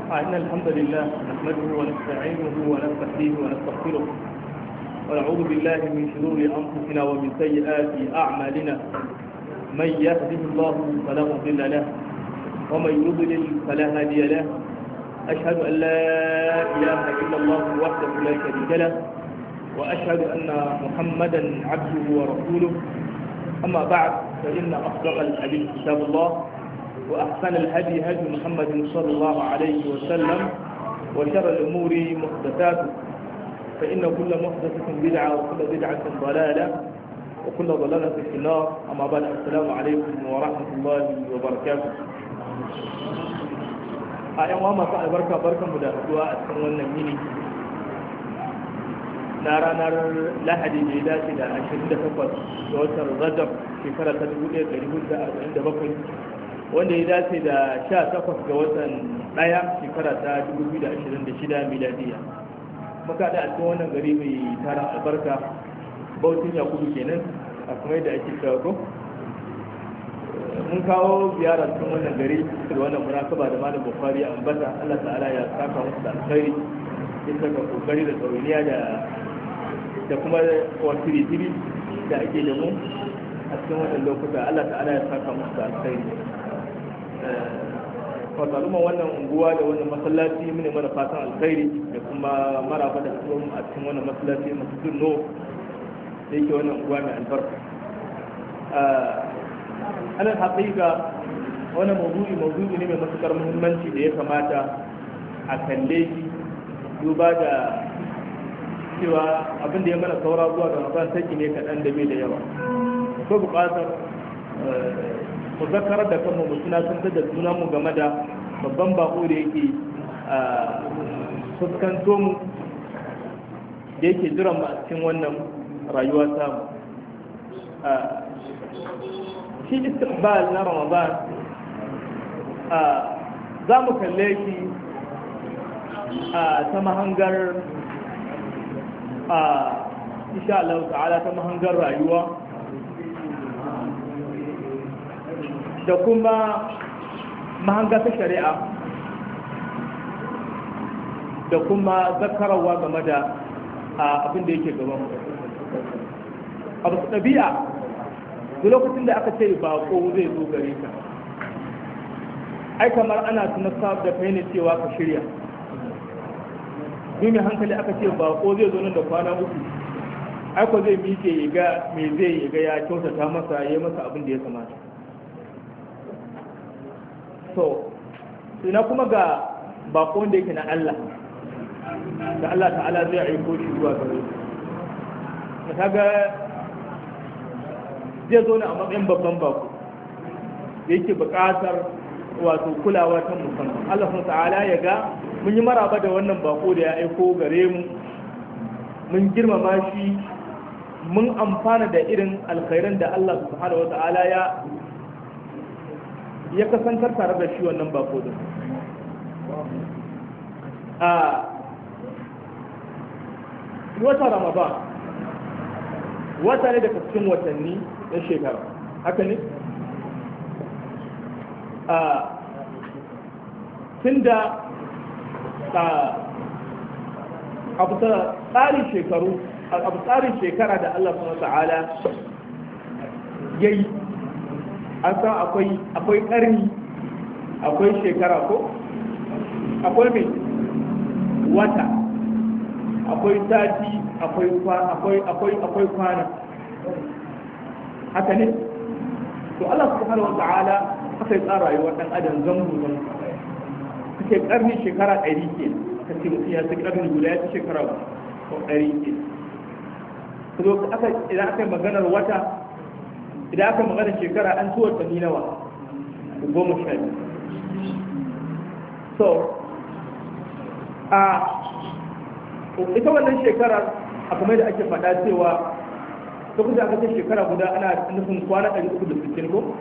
إن الحمد لله نحمده ونستعينه ونستهديه ونستغفره ونعوذ بالله من شرور أنفسنا ومن سيئات أعمالنا. من يهده الله فلا مضل له ومن يضلل فلا هادي له. أشهد أن لا إله إلا الله وحده لا شريك له وأشهد أن محمدا عبده ورسوله. أما بعد فإن أصدق الحديث كتاب الله وأحسن الهدي هدي محمد صلى الله عليه وسلم وشر الأمور محدثاته فإن كل محدثة بدعة وكل بدعة ضلالة وكل ضلالة في النار. أما بعد السلام عليكم ورحمة الله وبركاته. أيام وما فعل بركة مدافعة أتكلم مني نار lahadi da ya dace da 28 ga watan rajab shekara ta 1447 wanda ya dace da 18 ga watan ɗaya shekara ta 2026 miladiya. muka da cikin wannan gari mai tara albarka bautin yakubu kenan a kuma yadda ake shago. mun kawo ziyara cikin wannan gari da wannan munasaba da malam bukhari a ambata. Allah ta'ala ya saka musu da alkhairi ya saka kokari da tsauriya da kuma wasiri da ake da mu a cikin wannan lokuta. Allah ta'ala ya saka musu da alkhairi. fasaluman wannan unguwa da wannan masallaci mune mana fatan alkhairi da kuma maraba da tsohon a cikin wannan masallaci masu dunno da yake wannan unguwa mai albarka. alal haƙiƙa wannan mawdu'i ne mai matukar muhimmanci da ya kamata a kalle shi duba da cewa abin da ya mana saura zuwa ga ramadan take ne kaɗan da bai da yawa. akwai buƙatar mu zakarar da kanmu mu tunatar da junanmu game da babban bako da yake fuskanto mu da yake jiran mu a cikin wannan rayuwa samu. shi istiqbal na ramadan za mu kalle shi ta mahangar insha Allah ta'ala ta mahangar rayuwa da kuma mahanga ta shari'a da kuma zakararwa game da abin da yake gaban abu su ɗabi'a duk lokacin da aka ce bako zai zo gare ka ai kamar ana tunasar da kai ne cewa ka shirya. domin hankali aka ce bako zai zo nan da kwana uku aiko zai miƙe ya ga me zai ga ya kyautata masa ya yi masa abin da ya kamata. so ina kuma ga bako wanda yake na Allah da Allah ta'ala zai aiko shi zuwa gare shi kaga zai zo ne a matsayin babban bako da yake buƙatar wato kulawa ta musamman. Allah ta'ala ya ga mun yi maraba da wannan bako da ya aiko gare mu, mun girmama shi, mun amfana da irin alkhairan da Allah subhanahu wata'ala ya kasantar tare da shi wannan bako din. a wata Ramadan wata ne daga cikin watanni na shekara, haka ne? tunda abu tsarin shekaru abu tsarin shekara da Allah subhanahu ta'ala yayi an san akwai karni, akwai shekara ko akwai mai wata, akwai sati, akwai kwana, haka ne? to Allah subhanahu ta'ala aka yi tsara rayuwar dan adam zango suke karni shekara 100 ke kace mutum ya ci karni guda ya ci shekara 100 ke. to idan aka yi maganar wata, idan aka yi maganar shekara an ci watanni nawa 12. so ita wannan shekara a kamar da ake faɗa cewa ta kusa aka ce shekara guda ana nufin kwana 360 ko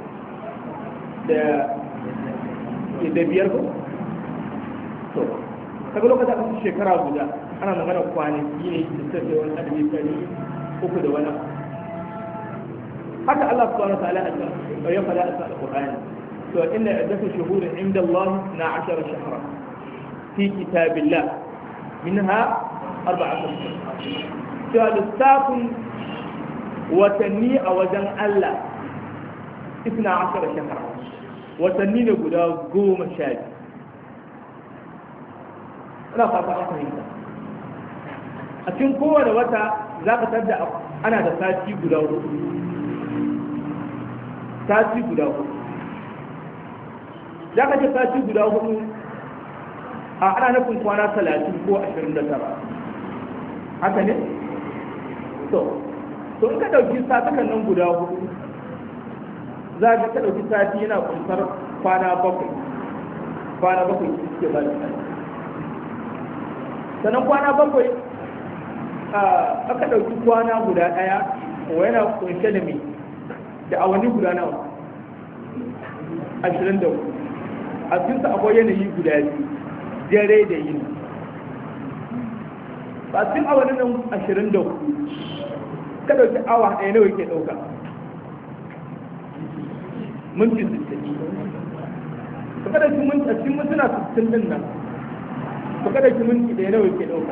da biyar ko. to kaga lokacin aka ce shekara guda ana magana kwanaki ne da sai wani adadi kari uku da wani. haka Allah subhanahu wa ta'ala ya faɗa a cikin Al-Qur'ani to inna iddatu shuhurin inda Allah 12 shahra fi kitabillah minha arba'atun cewa lissafin watanni a wajen Allah 12 shekara watanni ne guda 12 ina fata an fahimta a cikin kowane wata za ka tarda ana da sati guda 4 sati guda 4 za ka ce sati guda 4 a ana nufin kwana 30 ko 29 haka ne? to in ka ɗauki satukan nan guda 4 za ka ɗauki sati yana kunsar kwana 7 suke ba da sati sannan kwana 7 aka ɗauki kwana guda ɗaya wa yana kunshe da mai da awanni guda nawa 24 a cikinsa akwai yanayi guda biyu dare da yini ba cikin awannin nan 24 ka ɗauki awa ɗaya nawa ke ɗauka minti 60 ka ɗauki minti a cikin mintuna 60 ɗin nan ka ɗauki minti ɗaya nawa ke ɗauka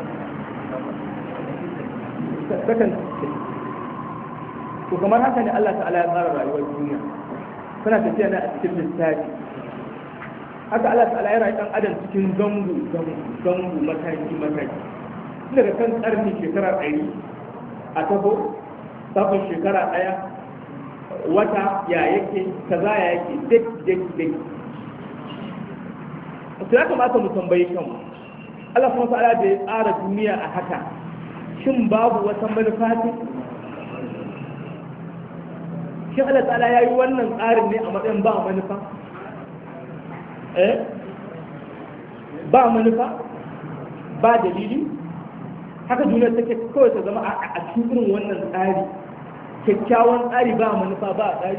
sakan 60 to kamar haka ne Allah ta'ala ya tsara rayuwar duniya suna tafiya na a cikin lissafi haka Allah ta'ala ya rayu ɗan adam cikin zango mataki daga kan ƙarni shekara 100 a taho sabon shekara 1 wata ya yake kaza ya yake dek su ya kamata mu tambayi kanmu Allah kuma ta'ala da ya tsara duniya a haka shin babu wata manufa ce shin Allah ta'ala ya yi wannan tsarin ne a matsayin ba manufa ba manufa ba dalili haka duniya take kawai ta zama a cikin wannan tsari kyakkyawan tsari ba manufa ba tsari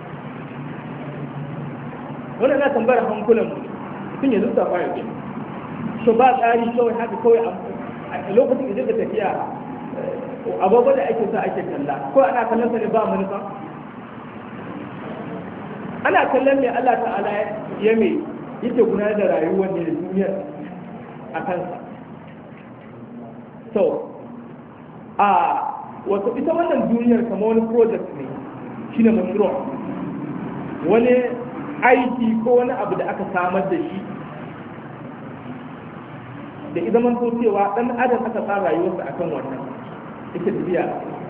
wannan na tambayar hankulan mu sun yanzu ta fara ke so ba tsari kawai haka kawai a lokacin da zai tafiya abubuwa da ake sa ake kalla ko ana kallon sa ne ba manufa ana kallon ne Allah ta'ala ya mai yake gudanar da rayuwar ne da duniyar a kansa so wato ita wannan duniyar kama wani project ne shine mashru' wani aiki ko wani abu da aka samar da shi da idan man so cewa dan adam aka tsara rayuwarsa akan wannan ita tafiya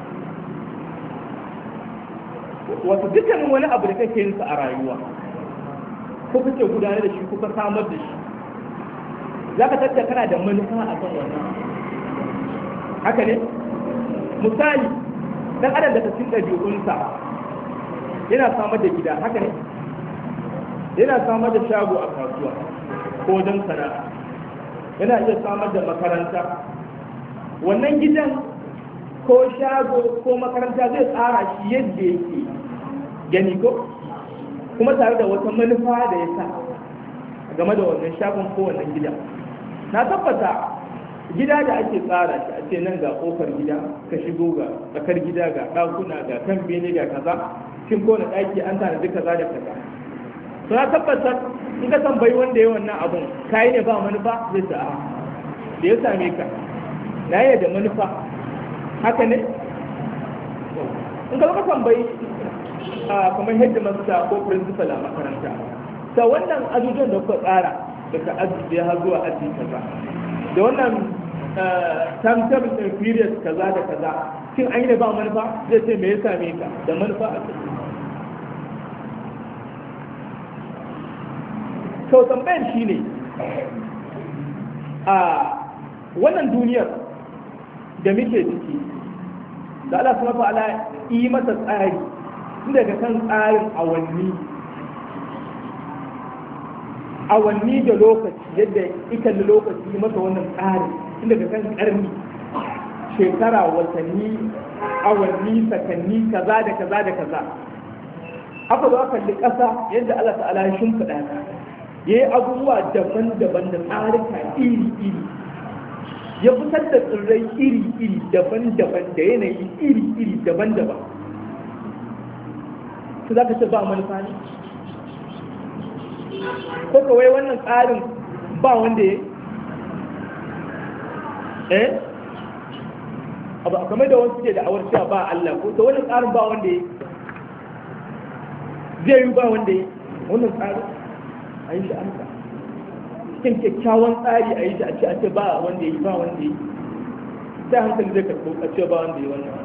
wato dukkanin wani abu da kake yin sa a rayuwa ko kake gudanar da shi ko ka samar da shi zaka tattaka kana da manufa akan wannan haka ne misali dan adam da cikin ɗabi'unsa yana samar da gida haka ne yana samar da shago a kasuwa ko don sana'a yana iya samar da makaranta wannan gidan ko shago ko makaranta zai tsara shi yadda yake gani ko kuma tare da wata manufa da ya sa game da wannan shagon ko wannan gida na tabbata gida da ake tsara shi a ce nan ga kofar gida ka shigo ga tsakar gida ga ɗakuna ga kan bene ga kaza shin kowane ɗaki an tanadi kaza da kaza to na tabbatar in ka tambayi wanda ya wannan abun kayi ne ba manufa zai ta da ya same ka na yi da manufa haka ne in ka tambayi kamar yadda masta ko principal a makaranta ta wannan ajujuwan da kuka tsara daga aji har zuwa aji kaza da wannan timetable ɗin period kaza da kaza shin an yi ne ba manufa zai ce me ya same ka da manufa a ciki to tambayar shi ne a wannan duniyar da muke ciki da Allah subhanahu wa ta'ala yi masa tsari tun daga kan tsarin awanni da lokaci yadda ikan da lokaci yi masa wannan tsarin tun daga kan karni shekara watanni awanni sakanni kaza da kaza da kaza aka zo aka kalli ƙasa yadda Allah ta'ala ya shimfiɗa ta ya yi abubuwa daban-daban da tsarika iri-iri ya fitar da tsirrai iri-iri daban-daban da yanayi iri-iri daban-daban su za ka ce ba manufa ne ko kawai wannan tsarin ba wanda ya abu kamar da wasu ke da awar cewa ba Allah ko to wannan tsarin ba wanda yi zai yi ba wanda yi wannan tsarin a yi shi amsa cikin kyakkyawan tsari a yi shi a ce ba wanda yi ba wanda yi sai hankali zai karɓo a ce ba wanda yi wannan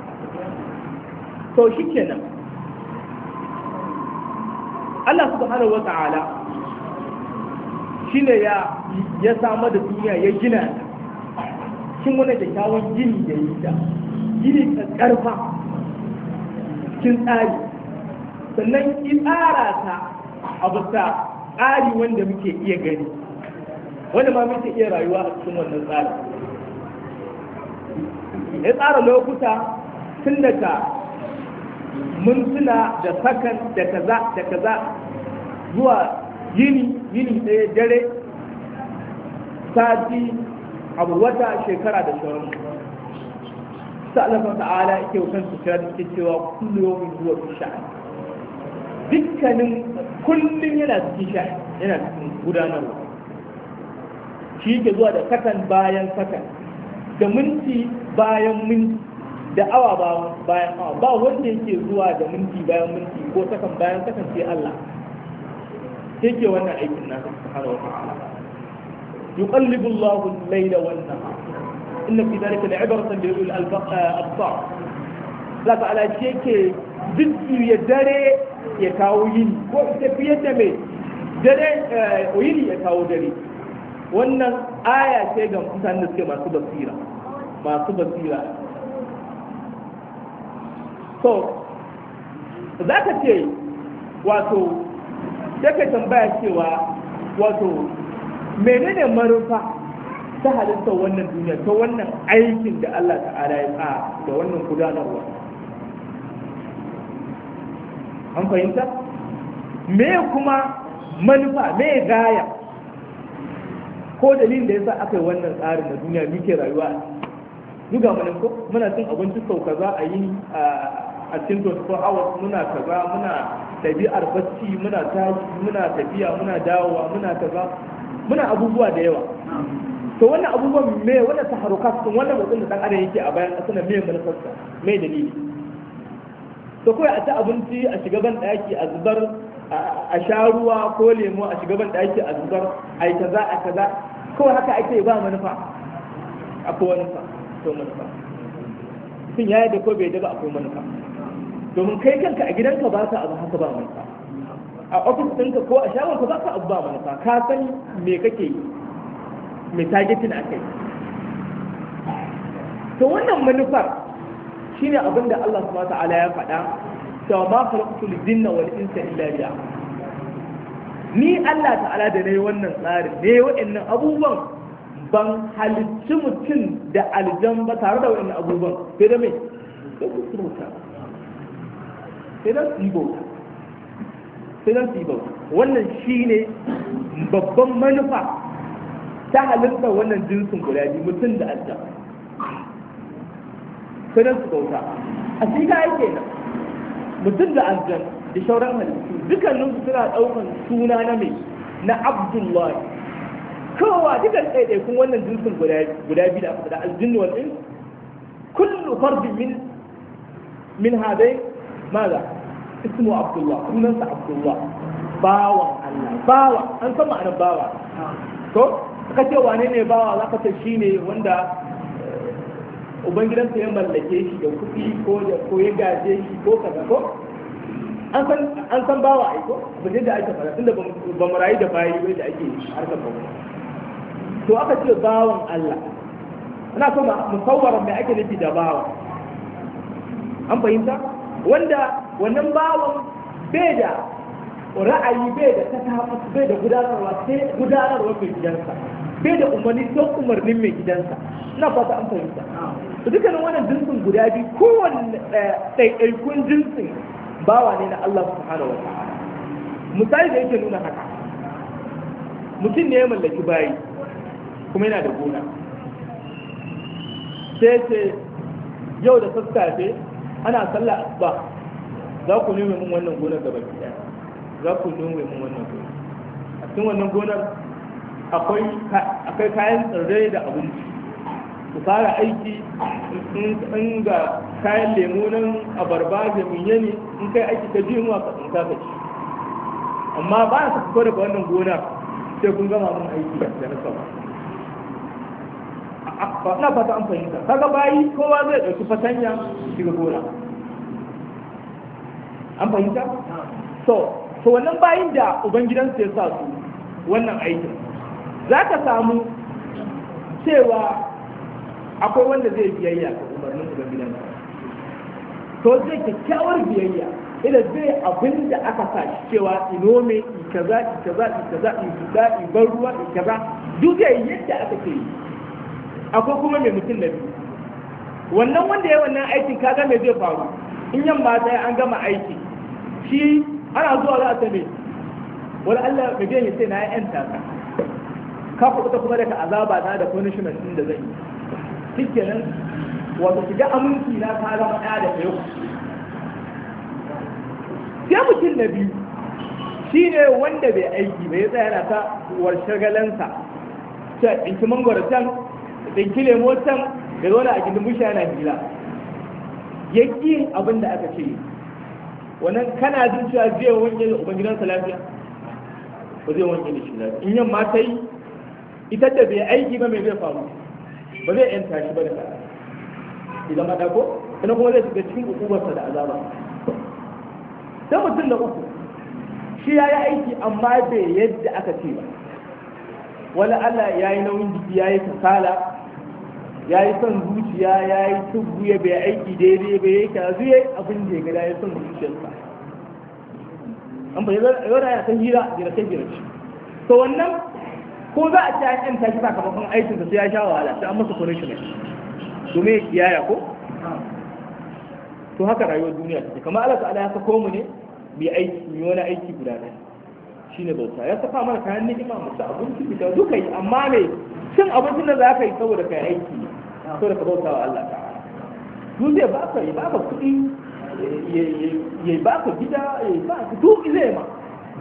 to shi kenan Allah subhanahu wa ta'ala shine ya samar da duniya ya gina shin wani kyakkyawan gini da yi ta gini ƙarfa cikin tsari sannan in tsara ta a bisa tsari wanda muke iya gani wanda ma muke iya rayuwa a cikin wannan tsarin ya tsara lokuta tun daga mintuna da sakan da kaza zuwa yini ɗaya dare sati abu wata shekara da sauran sa'alafa ta'ala yake wutan su kira da suke cewa kullu yawmin huwa fi sha'an dukkanin kullum yana cikin sha'an yana cikin gudanarwa shi yake zuwa da sakan bayan sakan da minti bayan minti da awa bayan awa ba wanda yake zuwa da minti bayan minti ko sakan bayan sakan sai Allah yake wannan aikin nasa subhanahu wa ta'ala yuqallibu Allahu al-layla wan-nahar inna fi dhalika la'ibratan li ulil al-absar la ta'ala yake dukki ya dare ya kawo yini ko tafiye da mai dare yini ya kawo dare wannan aya ce ga mutanen da suke masu basira so za ka ce wato sai ka tambaya cewa wato menene manufa ta halittar wannan duniya ta wannan aikin da Allah ta'ala ya tsara da wannan gudanarwa an fahimta me kuma manufa me gaya ko dalilin da yasa aka yi wannan tsarin na duniya muke rayuwa duga mana ko muna cin abinci sau kaza a yi a cikin 24 hours muna kaza muna tabi'ar bacci muna tashi muna tafiya muna dawowa muna kaza muna abubuwa da yawa to wannan abubuwan me wannan taharukat sun wannan motsin da dan adam yake a bayan kasar me manufarsa me dalili to kawai a ci abinci a shiga ban daki a zubar a sha ruwa ko lemo a shiga ban daki a zubar a yi kaza a kaza kawai haka ake ba manufa akwai manufa to manufa sun yaya da ko bai da ba akwai manufa domin kai kanka a gidanka ba ka abu haka ba manufa a ofis ɗinka ko a shagonka ba ka abu ba manufa ka san me kake yi mai targeting a kai to wannan manufar shine abin da Allah subhanahu wa ta'ala ya faɗa cewa ma khalaqtul jinna wal insa illa liya'budun ni Allah ta'ala da nayi wannan tsarin ne waɗannan abubuwan ban halicci mutum da aljan ba tare da waɗannan abubuwan sai da mai sai ku surta sai da sibo wannan shine babban manufa ta halitta wannan jinsin guda biyu mutum da aljan sai da su bauta a shi ka yake nan mutum da aljan da shauran halittu dukkaninsu suna ɗaukan suna na mai na Abdullahi kowa dukkan ɗaiɗaikun wannan jinsin guda biyu da aka da aljinnu wal ins kullu fardin min hadai maza ismu Abdullah sunansa Abdullah bawan Allah bawa an san ma'anar bawa to ka ce wane ne bawa za ka ce shine wanda ubangidansa ya mallake shi da kuɗi ko ya gaje shi ko kaza ko an san bawa aiko abin da ake fara tunda ba mu rayu da bayi bai da ake harkar bawa to aka ce bawan Allah ana so musawwaran mai ake nufi da bawa an fahimta wanda wannan bawan bai da ra'ayi bai da tasahuf bai da gudanarwa sai gudanarwa mai gidansa bai da umarni don umarnin mai gidansa ina fata an fahimta to dukkanin wannan jinsin guda biyu kowanne ɗaiɗaikun jinsin bawa ne na Allah subhanahu wa ta'ala misali da yake nuna haka mutum ne ya mallaki bayi kuma yana da gona sai ce yau da sassafe ana sallah asuba za ku nome mun wannan gonar gaba ɗaya za ku nome mun wannan gonar a cikin wannan gonar akwai kayan tsirrai da abinci ku fara aiki in ga kayan lemu nan abarba da minyani in kai aiki ka ji yunwa ka tsinka ka ci amma ba su fito daga wannan gona sai kun gama mun aiki da na sama na fata an fahimta kaga bayi kowa zai ɗauki fatanya shiga gona an fahimta so wannan bayin da ubangidansu ya sa su wannan aikin za ka samu cewa akwai wanda zai biyayya ga umarnin ubangidansa to zai kyakkyawar biyayya ila zai abin da aka sa shi cewa inome ikaza in bar ruwa ikaza duk zai yadda aka ce yi akwai kuma mai mutum na biyu wannan wanda ya wannan aikin kaga mai zai faru in yamma ta an gama aiki shi ana zuwa za a ta mai wani Allah mai biyan ya sai na yan taka ka kuɓuta kuma daga azaba na da punishment din da zai yi shi kenan wato shiga aminci na ta zama ɗaya da yau sai mutum na biyu shi ne wanda bai aiki bai tsaya yana ta warshagalansa ta ɗinki mangwara can ɗinki lemo can da zo a gindin bushe yana hila ya ƙi abin da aka ce wannan kana jin cewa zai wanke da ubangidansa lafiya ba zai wanke da shi lafiya in yamma ta yi ita da bai aiki ba mai zai faru ba zai yanta shi ba da ka idan ma ɗago sannan kuma zai shiga cikin hukumarsa da azaba sai mutum da uku shi ya yi aiki amma bai yadda aka ce ba wani Allah ya yi nauyin jiki ya yi kasala ya yi son zuciya ya yi tubu ya bai aiki daidai bai yi kazu ya yi abin da ya gada ya son zuciyarsa an bai yau ya ta hira girace to wannan ko za a ci an yanta shi sakamakon aikinsa sai ya sha wahala sai an masa punishment domin ya kiyaya ko to haka rayuwar duniya take kamar Allah ta'ala ya sako mu ne bi aiki mu wani aiki guda ɗaya shine bauta ya saka mana kayan ni'ima mu ci abinci da duka yi amma me cin abincin da za ka yi saboda kai aiki saboda ka bauta wa Allah ta'ala su zai baka ya baka kuɗi ya baka gida ya baka duk zai ma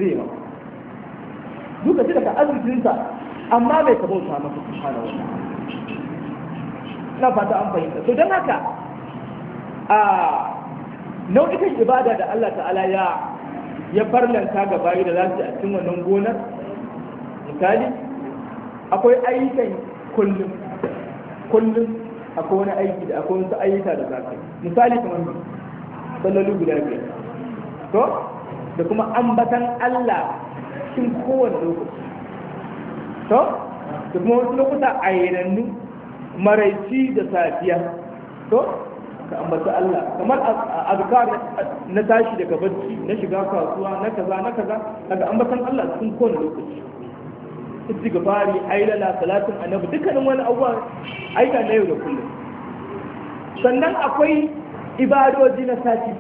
duka shi daga arzikinsa amma bai ka bauta masa subhanahu wa ta'ala na fata an fahimta to don haka a nau'ikan ibada da Allah ta'ala ya farlanta ga bayi da za su a cikin wannan gonar misali akwai ayyukan kullum akwai wani aiki da akwai wasu ayyuka da za ka yi misali kamar salloli guda biyar to da kuma ambatan Allah cikin kowane lokaci to da kuma wasu lokuta a yanannu maraici da safiya to ka ambata Allah kamar azkar na tashi daga bacci na shiga kasuwa na kaza daga ambatan Allah cikin kowane lokaci istighfari ailala salatin annabi dukkanin wani abuwa aika na yau da kullum sannan akwai ibadoji na sati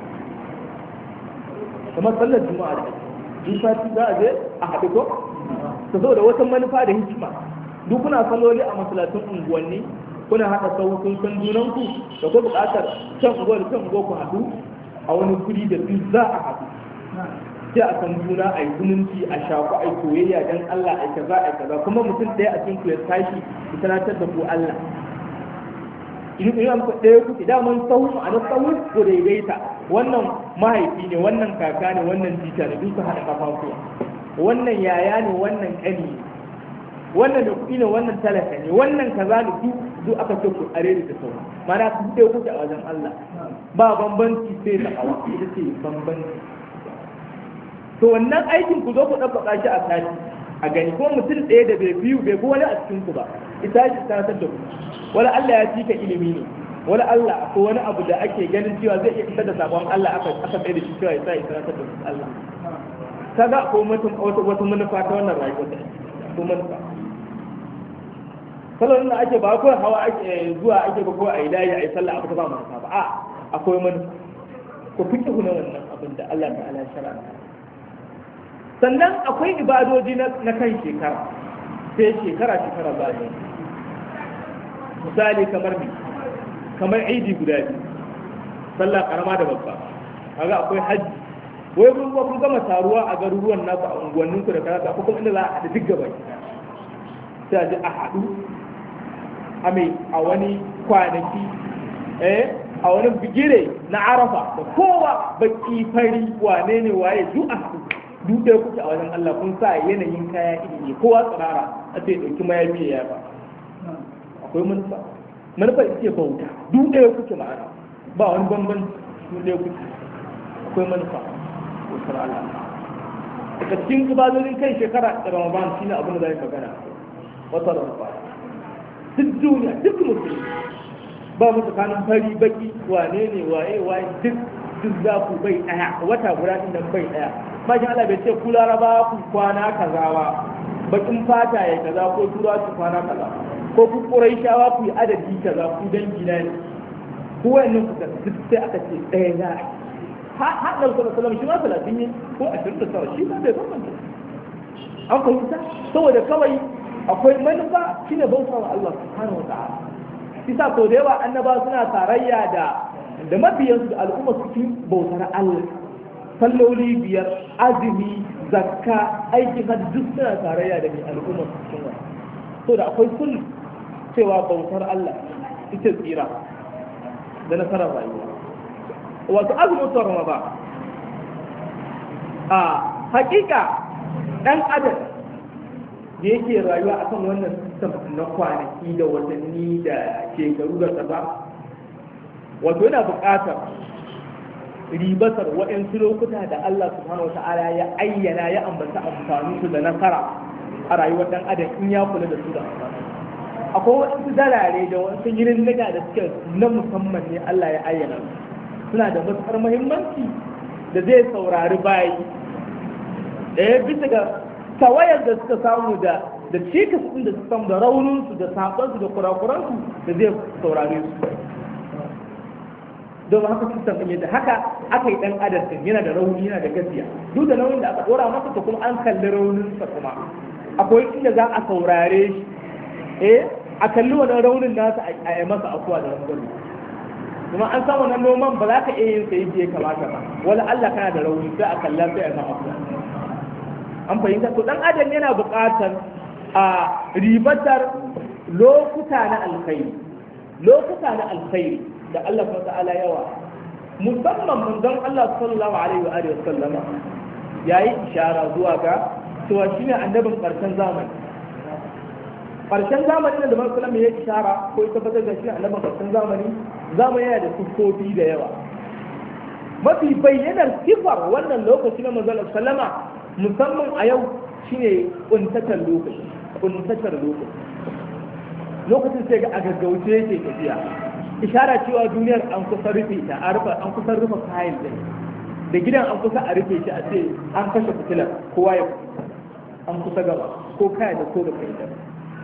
kamar sallar juma'a da duk sati za a je a haɗu ko ta zo da wata manufa da hikima duk kuna saloli a masalatun unguwanni kuna haɗa sauƙin san junanku da kuma buƙatar can unguwa da can unguwa ku haɗu a wani guri da duk za a haɗu sai a san juna a yi zumunci a shaku a yi soyayya don Allah a kaza kuma mutum ɗaya a cikin ku ya tashi ya sanatar da ku Allah idan ku ɗaya kuke daman sahu a na sahu ko daidaita wannan mahaifi ne wannan kaka ne wannan jita ne duk su haɗa kafafuwa wannan yaya ne wannan ƙani ne wannan da kuɗi ne wannan talaka ne wannan kaza ne duk aka ce ku are da sahu mana ku ɗaya kuke a wajen Allah ba bambanci sai da hawa ita ce bambanci to wannan aikin ku zo ku ɗabbaka shi a sati a gani kuma mutum ɗaya da bai biyu bai wani a cikin ku ba ita shi sanatar da ku wala Allah ya cika ilimi ne wala Allah ko wani abu da ake ganin cewa zai iya fitar da sabon Allah aka tsaye da shi cewa ya sa ya sanatar da Allah kaga ko mutum wata manufa ta wannan rayuwar da ko manufa salon da ake ba ko hawa ake zuwa ake ba ko a yi layi a yi sallah abu ta ba manufa ba a akwai manufa ko fiqhu na wannan abin da Allah ta'ala ya shara sannan akwai ibadoji na kan shekara sai shekara bayan misali kamar idi guda biyu sallah karama da babba kaga akwai hajji wai kun gama taruwa a garuruwan naku a unguwanninku da kaza ko kuma inda za a haɗu duk gaba sai a ji a haɗu a wani kwanaki a wani bigire na arafa da kowa baki fari wane ne waye du'a duk da kuke a wajen Allah kun sa yanayin kaya iri kowa tsirara a ce dauki mayafi ya ba akwai manufa ita ce bauta duk da kuke ma'ana ba wani bambanci duk da kuke akwai manufa bautar Allah daga cikin ibadodin kai shekara Ramadan shine abin da zai magana wata Ramadan duk duniya duk musulmi ba mu tsakanin fari baki wane ne waye duk za ku bai daya wata guda din nan bai daya bakin Allah bai ce ku laraba ku kwana kazawa bakin fata ya kaza ko tura su kwana kaza ko ku quraishawa ku yi adadi kaza ku dangi na ne ku wayannan ku duk sai aka ce daya za a har da sallallahu alaihi shi ma 30 ne ko 29 shi ba bai bambanta an fahimta saboda kawai akwai manufa shine bauta wa Allah subhanahu wa ta'ala kisa to da yawa annaba suna tarayya da mabiyansu da al'umma cikin bautar Allah salloli biyar azumi zakka aikin hajji duk suna tarayya da mai al'umma cikin wani to da akwai sun cewa bautar Allah ita tsira da nasarar rayuwa wato azumin tsoron ba a hakika dan adam da yake rayuwa akan wannan system na kwanaki da watanni da shekaru da kaza wato yana buƙatar ribatar waɗansu lokuta da Allah subhanahu wata'ala ya ayyana ya ambata amfanin su da nasara a rayuwar dan adam in ya kula da su da amfani akwai waɗansu dalare da waɗansu yirin naga da suke na musamman ne Allah ya ayyana suna da matuƙar muhimmanci da zai saurari bayi da ya bisa ga tawayar da suka samu da cikas ɗin da su samu da rauninsu da saɓansu da kurakuransu da zai saurare su don haka sistem ɗin yadda haka aka yi ɗan adam ɗin yana da rauni yana da gaskiya duk da nauyin da aka ɗora masa ta kuma an kalli rauninsa kuma akwai inda za a saurare shi a kalli wannan raunin nasa a yi masa afuwa da wani gari kuma an san wannan noman ba za ka iya yin sa yadda ya kamata ba wala Allah kana da rauni sai a kalla sai a yi masa afuwa an fahimta to dan adam yana buƙatar a ribatar lokuta na alkhairi da Allah ta'ala yawa musamman manzon Allah sallallahu alaihi wa alihi wasallama yayi ishara zuwa ga cewa shine annabin karshen zamani da manzon sallallahu ya ishara ko ita tabbatar da shi annabin karshen zamani yana da sifofi da yawa mafi bayyanar sifar wannan lokaci na manzon sallama musamman a yau shine kuntatar lokacin sai ga a gaggauce yake tafiya ishara cewa duniyar an kusa rufe ta an kusa rufe kayan da gidan an kusa a rufe shi a ce an kashe fitilar kowa ya an kusa gaba ko kaya da ko da kai da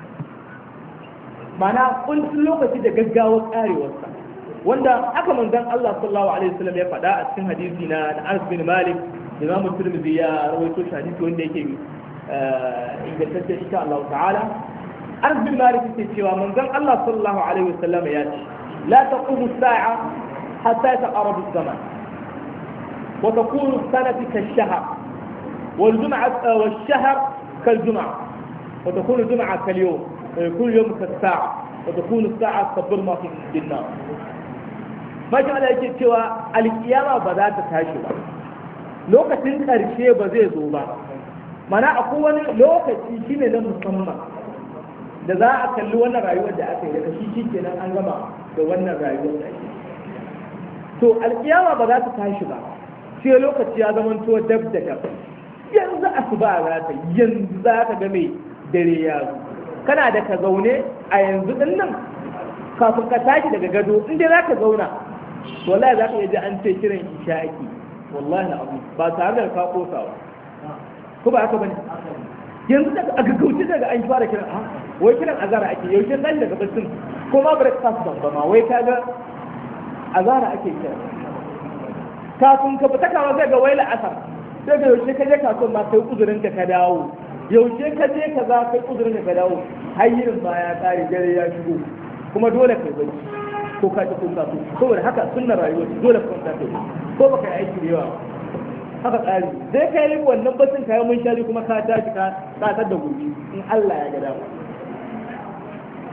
mana kuntun lokaci da gaggawar karewarsa wanda aka manzon Allah sallallahu alaihi wasallam ya faɗa a cikin hadisi na Anas bin Malik da Imam Tirmidhi ya rawaito hadisi wanda yake ingantacce insha Allah ta'ala Anas bin Malik yake cewa manzon Allah sallallahu alaihi wasallam ya ce la taqumu as-sa'a hatta yataqarrab az-zaman wa takunu as-sanatu kash-shahr wal-jum'ah wash-shahr kal-jum'ah wa takunu al-jum'ah kal-yawm wa yakunu yawm kas-sa'a wa takunu as-sa'a ka-dhulma fi al-jannah mashi Allah yake cewa alkiyama ba za ta tashi ba lokacin ƙarshe ba zai zo ba mana akwai wani lokaci shine na musamman da za a kalli wannan rayuwar da aka yi daga shi kenan an gama da wannan rayuwar da ake to alkiyama ba za ta tashi ba sai lokaci ya zama to dab da dab yanzu asuba za ta yanzu za ka ga mai dare ya zo kana da ka zaune a yanzu din nan kafin ka tashi daga gado in dai za ka zauna wallahi za ka iya ji an ce kiran isha ake wallahi abu ba tare da ka kosa ba ko ba haka bane yanzu daga a gaggauce daga an fara kiran wai kiran azara ake yaushe dan daga basin ko ma breakfast ba ma wai kaga azara ake kira kafin ka fita kama zai ga waila asar sai ga yaushe ka je kasuwan ma kai uzurin ka dawo yaushe ka je ka za kai uzurin ka dawo hayyin ba ya kare dare ya shigo kuma dole kai bacci ko ka ji kun kasu saboda haka sunnar rayuwa dole kun ta ko baka yi aiki da yawa haka tsari zai ka yi wannan basin kayan mun shari kuma ka tashi ka tsatar da gobe in Allah ya ga dama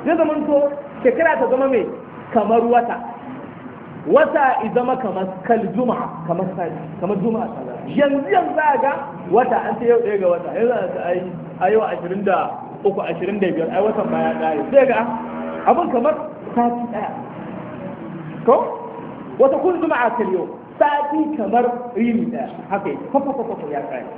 zai zama to shekara ta zama mai kamar wata i zama kamar juma'a kamar juma'a yanzu ga wata an ce yau ɗaya ga wata yanzu a yau 23 25 ai watan baya ɗaya sai ga abin kamar sati ɗaya ko wata kun juma'a kal yau sati kamar rini ɗaya haka yi fafafafafa ya kai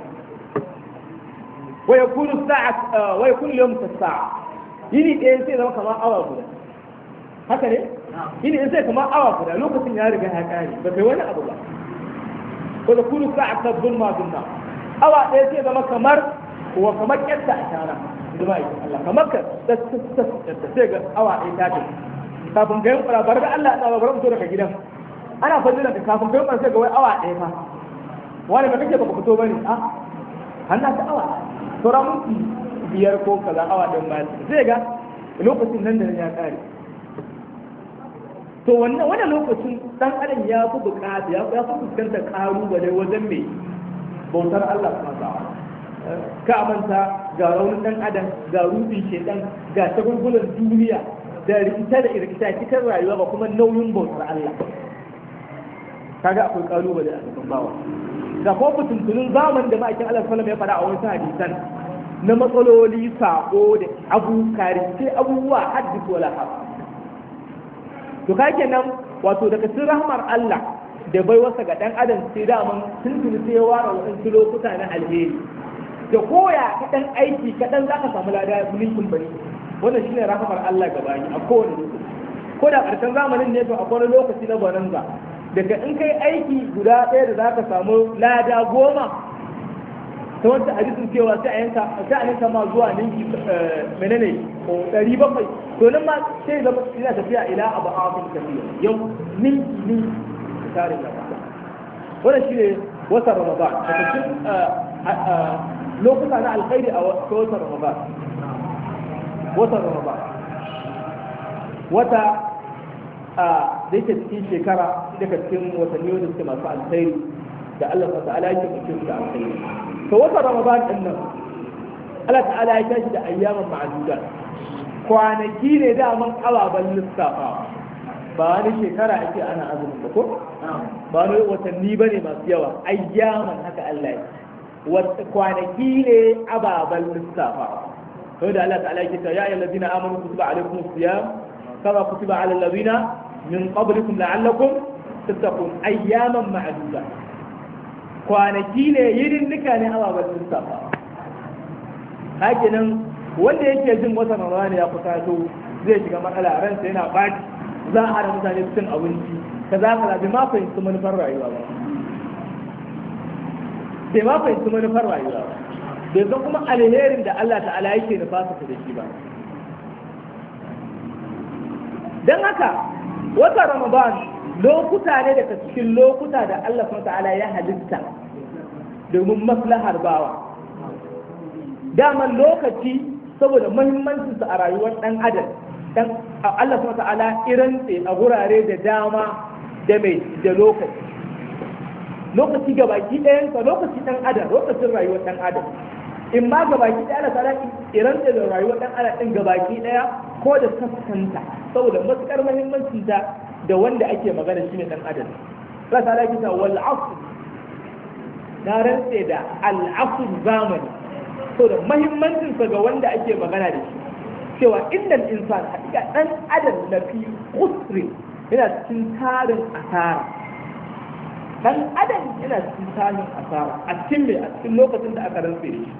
wa yakunu yawm sa'a yini ɗaya sai zama kamar awa guda haka ne yini ɗaya sai kamar awa guda lokacin ya riga ya kare ba kai wani abu ba ko da kullu sa'a ka zulma dunna awa ɗaya sai zama kamar kyanta a shara zuwa Allah kamar ka sai ga awa ɗaya ta tafi kafin ga yin bar da Allah ta bar fito daga gidan ana fadilan ka kafin ga yin sai ga wai awa ɗaya fa wani ba kake baka fito bane a hanna ta awa sauran minti 5 ko kaza awa ɗin ba zai ga lokacin nan da ya kare to wannan lokacin dan adam ya fi bukata ya fi fuskantar kalubale wajen mai bautar Allah subhanahu ka manta ga raunin dan adam ga rubin shedan ga tagulgulan duniya da rikita da irkita cikin rayuwa ba kuma nauyin bautar Allah kaga akwai kalubale a cikin bawa ga ko fitintunin zaman da ma'aikin Allah sallallahu alaihi wasallam ya faɗa a wasu hadisan na matsaloli sako da abubuwa haddith wala haq to kake nan wato daga cikin rahmar Allah da bai wasa ga dan adam sai daman tuntuni sai ya ware wasu lokuta na alheri da koya kaɗan aiki kaɗan za ka samu lada mulkin bane wannan shine rahmar Allah gaba ni a kowane lokaci ko da ƙarshen zamanin ne to a kowane lokaci na bananza daga in kai aiki guda ɗaya da za ka samu lada 10 ta wata hadisin cewa sai a yanka ma zuwa ninki menene 700 to nan ma sai zama ina tafiya ila abu afin tafiya yau ninki tare da ba wannan shine watan Ramadan da cikin lokuta na alkhairi a watan Ramadan wata da yake cikin shekara daga cikin watanni wanda suke masu alkhairi da Allah ta'ala yake cikin da alkhairi to wata Ramadan din nan Allah ta'ala ya tashi da ayyaman ma'dudat kwanaki ne da man ababan lissafa ba wani shekara ake ana azumi ba ko ba wani watanni bane masu yawa ayyaman haka Allah ya wata kwanaki ne ababan lissafa to da Allah ta'ala yake ta ya ayyuhallazina amanu kutiba alaykumus siyam kama kutiba alal ladina min qablikum la'allakum tattaqun ayyaman ma'dudat kwanaki ne yirin nika ne ababen lissafa hakinan wanda yake jin wata Ramadan ya kusato zai shiga matsala ransa yana baki za a hada mutane cin abinci kaza bai ma fahimci manufar rayuwa ba bai san kuma alherin da Allah ta'ala yake nufa su da shi ba dan haka wata Ramadan lokuta ne daga cikin lokuta da Allah ta'ala ya halitta domin maslahar bawa daman lokaci saboda muhimmancinsa a rayuwar dan adam dan Allah ta'ala irantse a gurare da dama da lokaci gabaki ɗayansa lokaci dan adam lokacin rayuwar dan adam in ma gabaki ɗaya Allah ta'ala irantse da rayuwar dan adam din gabaki ɗaya ko da sassanta saboda matukar muhimmancinta da wanda ake magana shine dan adam Allah ta'ala ya ce wal asr na rantse da al asr zamani so da muhimmancin sa ga wanda ake magana da shi cewa innal insan hakika dan adam na fi khusr yana cikin tarin asara dan adam yana cikin tarin asara a cikin lokacin da aka rantse da shi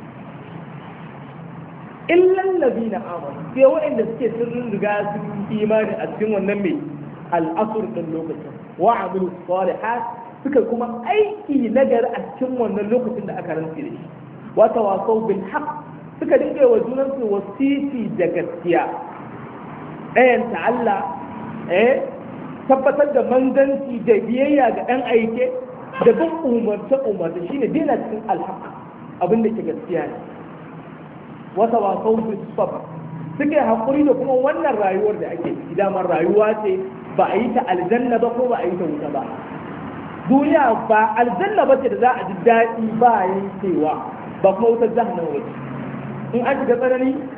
illal ladina amanu sai wa'anda suke sun riga sun imani a cikin wannan mai al'asur ɗin lokacin wa amilu salihat suka kuma aiki nagari a cikin wannan lokacin da aka rantsi da shi wata wasau bil haqq suka dinga wa junansu wasiti da gaskiya ɗayan ta Allah tabbatar da manzanci da biyayya ga ɗan aike da bin umarce shine dina cikin alhaq abin da ke gaskiya ne wata wasau bil sabr suke haƙuri da kuma wannan rayuwar da ake ciki damar rayuwa ce ba a yi ta aljanna ba ko ba a yi ta wuta ba duniya ba aljanna ba ce da za a ji daɗi ba yankewa ba kuma wutar jahannama ba in an shiga tsanani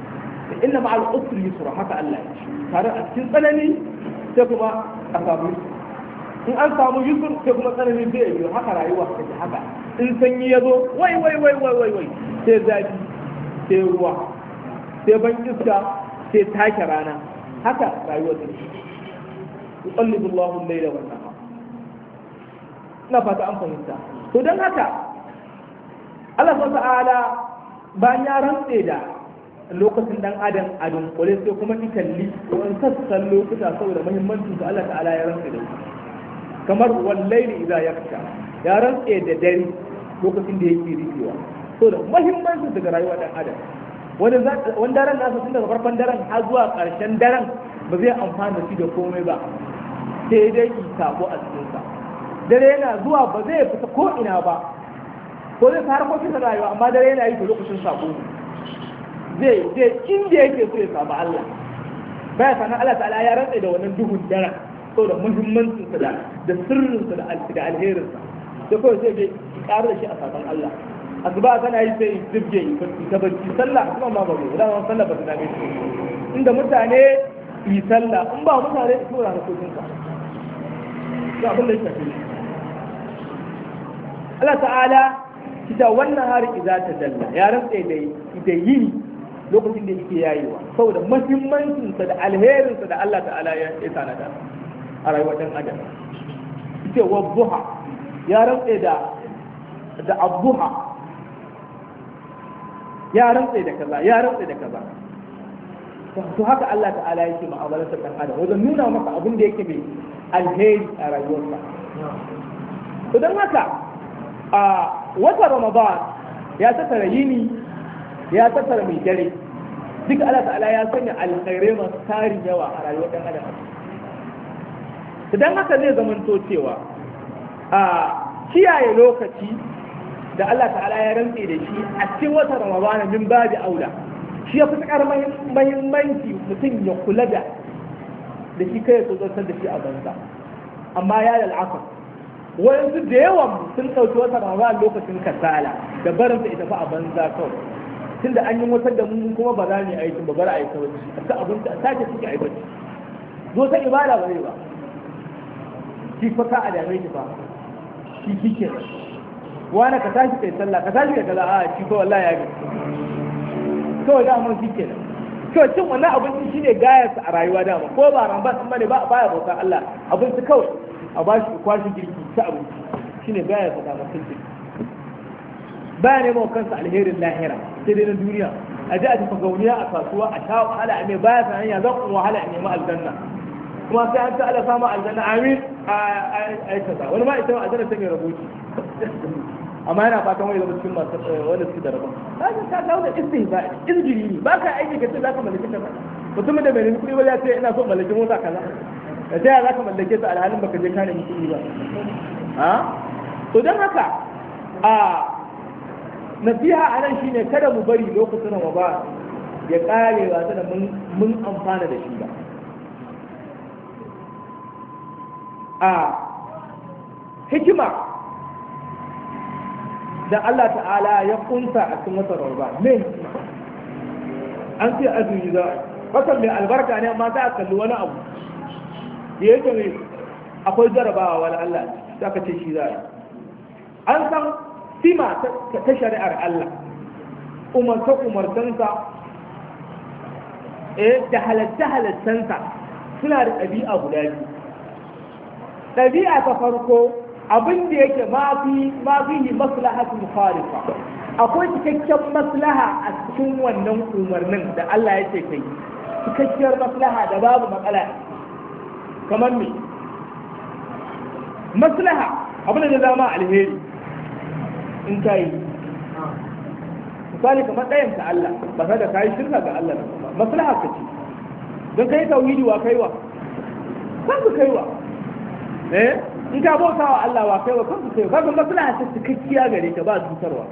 inna ma'al usri yusra, haka Allah ya ce tare a cikin tsanani sai kuma a samu in an samu yusur sai kuma tsanani zai yi haka rayuwa take haka in sanyi ya zo wai sai zafi sai ruwa sai ban iska sai take rana haka rayuwa take yuqallibu Allahu al-layla wan nahar. ina fata an fahimta. To don haka Allah subhanahu wa ta'ala bayan ya rantse da lokacin dan adam a dunkule sai kuma ikalli wani sassan lokuta saboda muhimmancin su Allah ta'ala ya rantse da su, kamar wallaili idza yaksha, ya rantse da dare lokacin da yake rikewa saboda muhimmancin daga rayuwar dan adam. Wani daren nasa tun daga farkon daren har zuwa ƙarshen daren ba zai amfana da shi da komai ba sai dai ki sabo a cikinsa. Dare yana zuwa ba zai fita ko ina ba ko zai fara harkokin rayuwa, amma dare yana yi to lokacin sabo zai inda yake so ya samu Allah. Baya sanan Allah ta'ala ya rantsa da wannan duhun daren saboda muhimmancin sa da sirrin sa da alherin sa, sai kawai sai ya ƙara da shi a sabon Allah. Asuba kana yi sai zubge ta barci, sallah kuma ma ba zai da sallah ba ta dame shi. Inda mutane yi sallah, in ba mutane su tura harkokin sa to abin da yake shi. Allah ta'ala kita wannan hari idza ta dalla, ya rantsa da yini lokacin da yake yayewa saboda muhimmancinsa da alherinsa da Allah ta'ala ya tanada a rayuwar dan adam. Ita wa duha, ya rantsa da abduha, ya rantsa da kaza, ya rantsa da kaza. To haka Allah ta'ala yake mu'amalar dan adam wajen nuna masa abin da yake mai alheri a rayuwarsa. To dan haka a wata Ramadan ya tattara yini, ya tattara mai dare, duka Allah ta'ala ya sanya alkhairai masu tarin yawa a rayuwar dan adam. Idan haka zai zamanto cewa a kiyaye lokaci da Allah ta'ala ya rantse da shi a cikin wata Ramadana min babi aula, shi ya fi tsakar mahimmanci mutum ya kula da shi kai ya tsotsar da shi a banza. Amma ya lal'afa wayansu da yawan sun ɗauki wata Ramadana lokacin kasala da barinsa ita fa a banza kawai, tun da an yi wutar da mun kuma ba za mu yi aikin ba, bara a yi kawai a ta abinci a sake suke aibaci zo ta ibada ba zai ba, shi fa ka a dame shi ba, shi kike wani ka tashi kai sallah, ka tashi kai kaza, a shi ko wallahi ya ga kawai da mun kike kawai cin wannan abinci shine gayarsa a rayuwa dama, ko ba ran ba bane ba baya bauta Allah, abinci kawai a bashi kwashi girki ta abinci shine gayarsa da mutunci, baya neman kansa alherin lahira sai dai na duniya. A ji a tafi gauniya a kasuwa a sha wahala a mai baya sanan ya zan wahala a nemi aljanna, kuma sai an ta Allah samu aljanna amin a aikata wani ma ita aljanna ta mai rabuci amma yana fatan wani zama cikin masu wanda suke da rabon. Ka kawo da istihza izgiri ne, ba ka aiki ka ce za ka mallaki ta mutumin da mai nemi kuɗi ba ya ce ina so mallaki mota kaza, da ta yaya za ka mallake ta alhalin baka je ka nemi kuɗi ba. To don haka a nasiha a nan shine kada mu bari lokacin Ramadan ya kare ba ta da mun amfana da shi ba. A hikima da Allah ta'ala ya kunsa a cikin watan Ramadan me an ce azumi za watan mai albarka ne, amma za a kalli wani abu da yake ne akwai jarabawa wani Allah za ka ce shi za a yi. An san sima ta shari'ar Allah, umartansa da halatta-halattansa suna da ɗabi'a guda biyu. Ɗabi'a ta farko abin da yake mafihi maslahatu mukhalifa, akwai cikakken maslaha a cikin wannan umarnin da Allah ya ce kai, cikakkiyar maslaha da babu matsala. Kamar me? Maslaha abin da zama alheri in ka yi, misali kamar ɗayan ta Allah ba ta da ka yi shirka ga Allah ba, maslaha ka ce don ka yi tauhidi wa kaiwa kansu kaiwa, in ka bauta wa Allah wa kaiwa kansu kaiwa, kaga maslaha ta cikakkiya gare ka ba cutarwa.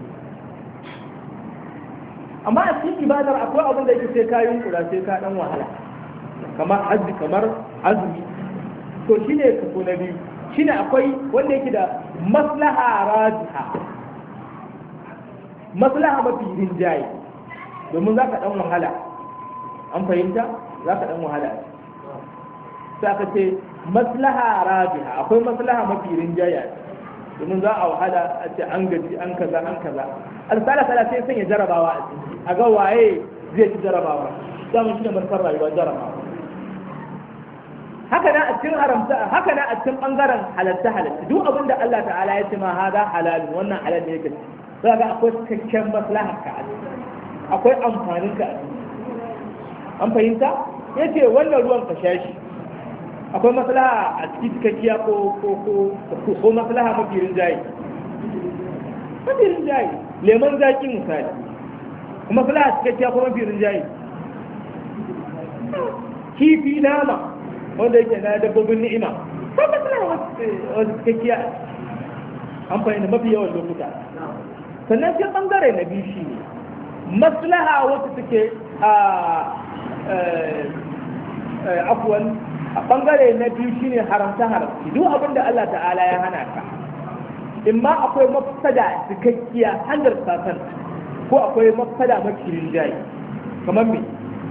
Amma a cikin ibadar akwai abin da yake sai ka yi kura sai ka dan wahala, kamar hajji kamar azumi, to shine kaso na biyu, shine akwai wanda yake da maslaha rajiha, maslaha mafi rinjaye, domin za ka ɗan wahala an fahimta za ka dan wahala sai aka ce maslaha rabiha akwai maslaha mafi rinjaya domin za a wahala a ce an gaji an kaza alsala sala sai sanya jarabawa a ciki a ga waye zai ci jarabawa za mu shi da manufar rayuwa jarabawa haka na a cikin haramta haka na a cikin bangaren halatta duk abin da Allah ta'ala ya ce ma hada halal wannan halal ne yake za ga akwai cikakken maslaha ka a akwai amfanin ka a an fahimta yace wannan ruwan ka sha shi akwai maslaha a cikin cikakkiya ko maslaha mafi rinjaye lemon zaki misali kuma maslaha cikakkiya ko mafi rinjaye kifi nama wanda yake na dabbobin ni'ima ko maslaha wasu cikakkiya an fahimta mafi yawan lokuta sannan sai bangare na biyu shi ne maslaha wacce take afwan a bangare na biyu shine haramta duk abin da Allah ta'ala ya hana ka in ma akwai mafsada cikakkiya 100% ko akwai mafsada mafi rinjaye kamar me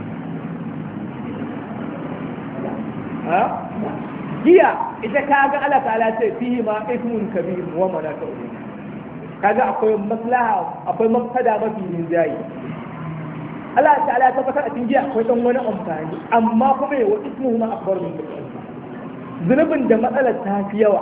giya ita kaga Allah ta'ala ce fihi ma ismun kabir wa malaikatu kaga akwai maslaha akwai mafsada mafi rinjaye Allah ta'ala ya tabbatar a cikin giya akwai dan wani amfani amma kuma yawa ismuhu ma akbar min zunubin da matsalar ta fi yawa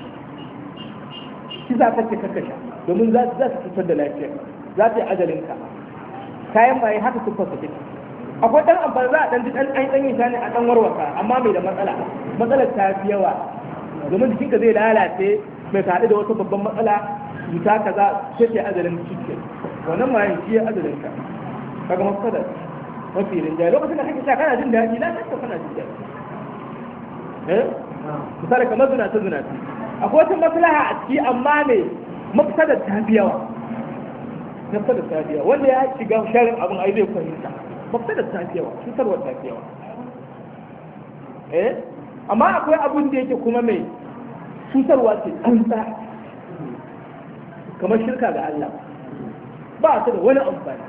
shi za ka ce kakasha domin za su fitar da lafiyar za ta yi ajalinka kayan maye haka su fasa take akwai dan amfani za a dan ji dan yin ne a dan warwasa amma mai da matsalar ta fi yawa domin jikinka zai lalace mai haɗu da wata babban matsala cuta kaza sai ce ajalin cikin wannan mayan shi ya ajalinka kaga mafsada mafi rinjaye lokacin da kake sha kana jin daɗi na kanta kana jin daɗi misali kamar zina akwai wata maslaha a ciki amma ne mafsada ta fi yawa wanda ya shiga sharin abin ai zai fahimta mafsada ta fi yawa cutarwar ta fi yawa amma akwai abin da yake kuma mai cutarwa ce tsantsa kamar shirka ga Allah ba ta da wani amfani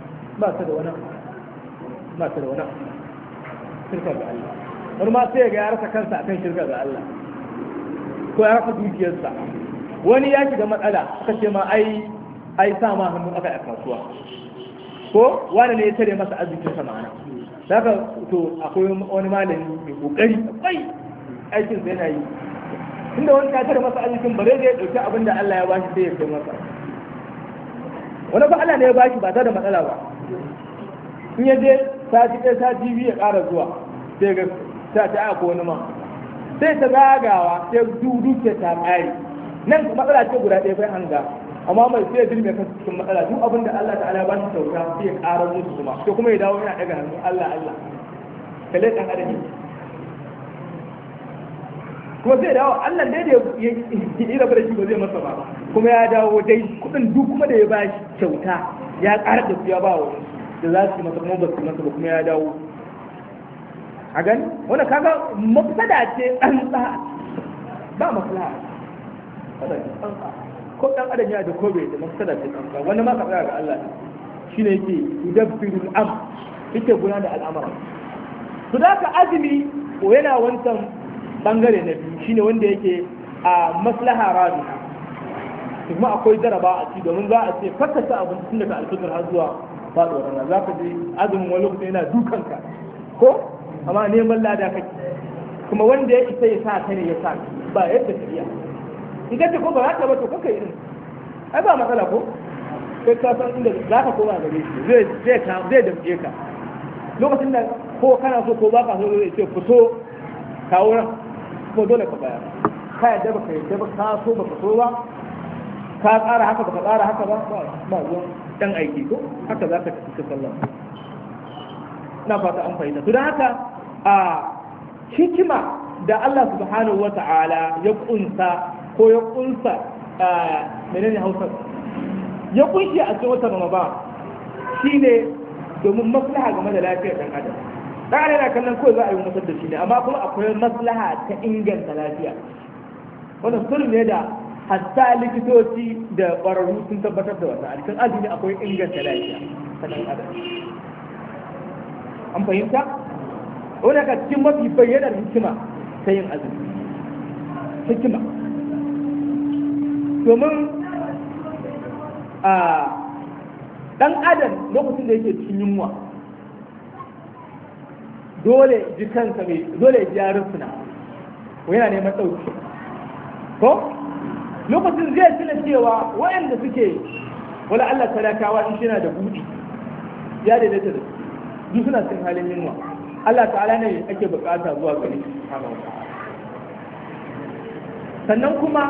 shirka ga Allah wani ma sai ga ya rasa kansa akan shirka ga Allah ko ya rasa dukiyarsa wani ya shiga matsala aka ce ma ai sa ma hannu aka a kasuwa ko wani ne ya tare masa arzikin sa ma'ana daga to akwai wani malami mai kokari akwai aikin sa yana yi inda wani ka tare masa arzikin bare zai dauki abin da Allah ya bashi sai ya kai masa wani ba Allah ne ya bashi ba ta da matsala ba in ya je sati biyu ya ƙara zuwa sai ga ta ko wani ma sai ta zagawa sai duke ta ƙari nan matsala ce guda ɗaya bai hanga amma mai sai dirme kan cikin matsala duk abin da Allah ta'ala ba shi kyauta sai ya ƙara musu kuma sai kuma ya dawo yana daga hannu Allah kalle dan adam kuma sai dawo Allah dai da ya rabu da shi ba zai masa ba kuma ya dawo dai kudin duk kuma da ya ba shi kyauta ya ƙara da ya ba wani da za su yi masa kuma ba su masa ba kuma ya dawo a gani wanda kaga mafsada ce tsantsa ba maslaha ko dan adam ya da kobe da mafsada ce tsantsa wani ma ka tsaya ga Allah shine yake yudabbirul yake guna da al'amara to da ka azumi ko yana wancan bangare na biyu shine wanda yake a maslaha rabiha kuma akwai jaraba a ci domin za a ce fakata abin tun daga alfitar har zuwa faɗuwar rana za ka je azumin wani lokaci yana dukanka ko amma neman lada kake kuma wanda ya isa ya sa ta ne ya sa ba yadda ka iya in ka ce ko ba za ka ba to kaka irin ai ba matsala ko sai ka san inda za ka koma gare shi zai damke ka lokacin da ko kana so ko ba ka so zai ce fito kawo ran ko dole ka bayar ka yadda ba ka yadda ba ka so ba ka so ba ka tsara haka ba ka tsara haka ba zuwa dan aiki ko haka za ka tafi sallah na fata an fahimta to don haka a hikima da Allah subhanahu wata'ala ya kunsa ko ya kunsa menene Hausa ya kunshi a cikin wata Ramadan shine domin maslaha game da lafiyar dan adam dan adam yana kallon ko za a yi musar da shi ne amma kuma akwai maslaha ta inganta lafiya wannan sirri ne da hatta likitoci da ƙwararru sun tabbatar da wata a cikin azumi akwai inganta lafiya ta dan adam an fahimta wanda ka cikin mafi bayyanar hikima ta yin azumi hikima domin a dan adam lokacin da yake cikin yunwa dole ji kansa mai dole ji yarin suna ko yana neman ɗauki ko lokacin zai tuna cewa waɗanda suke wala Allah talakawa in shina da buɗi ya daidaita da su suna cikin halin yunwa Allah ta'ala ne ake bukata zuwa gare shi sannan kuma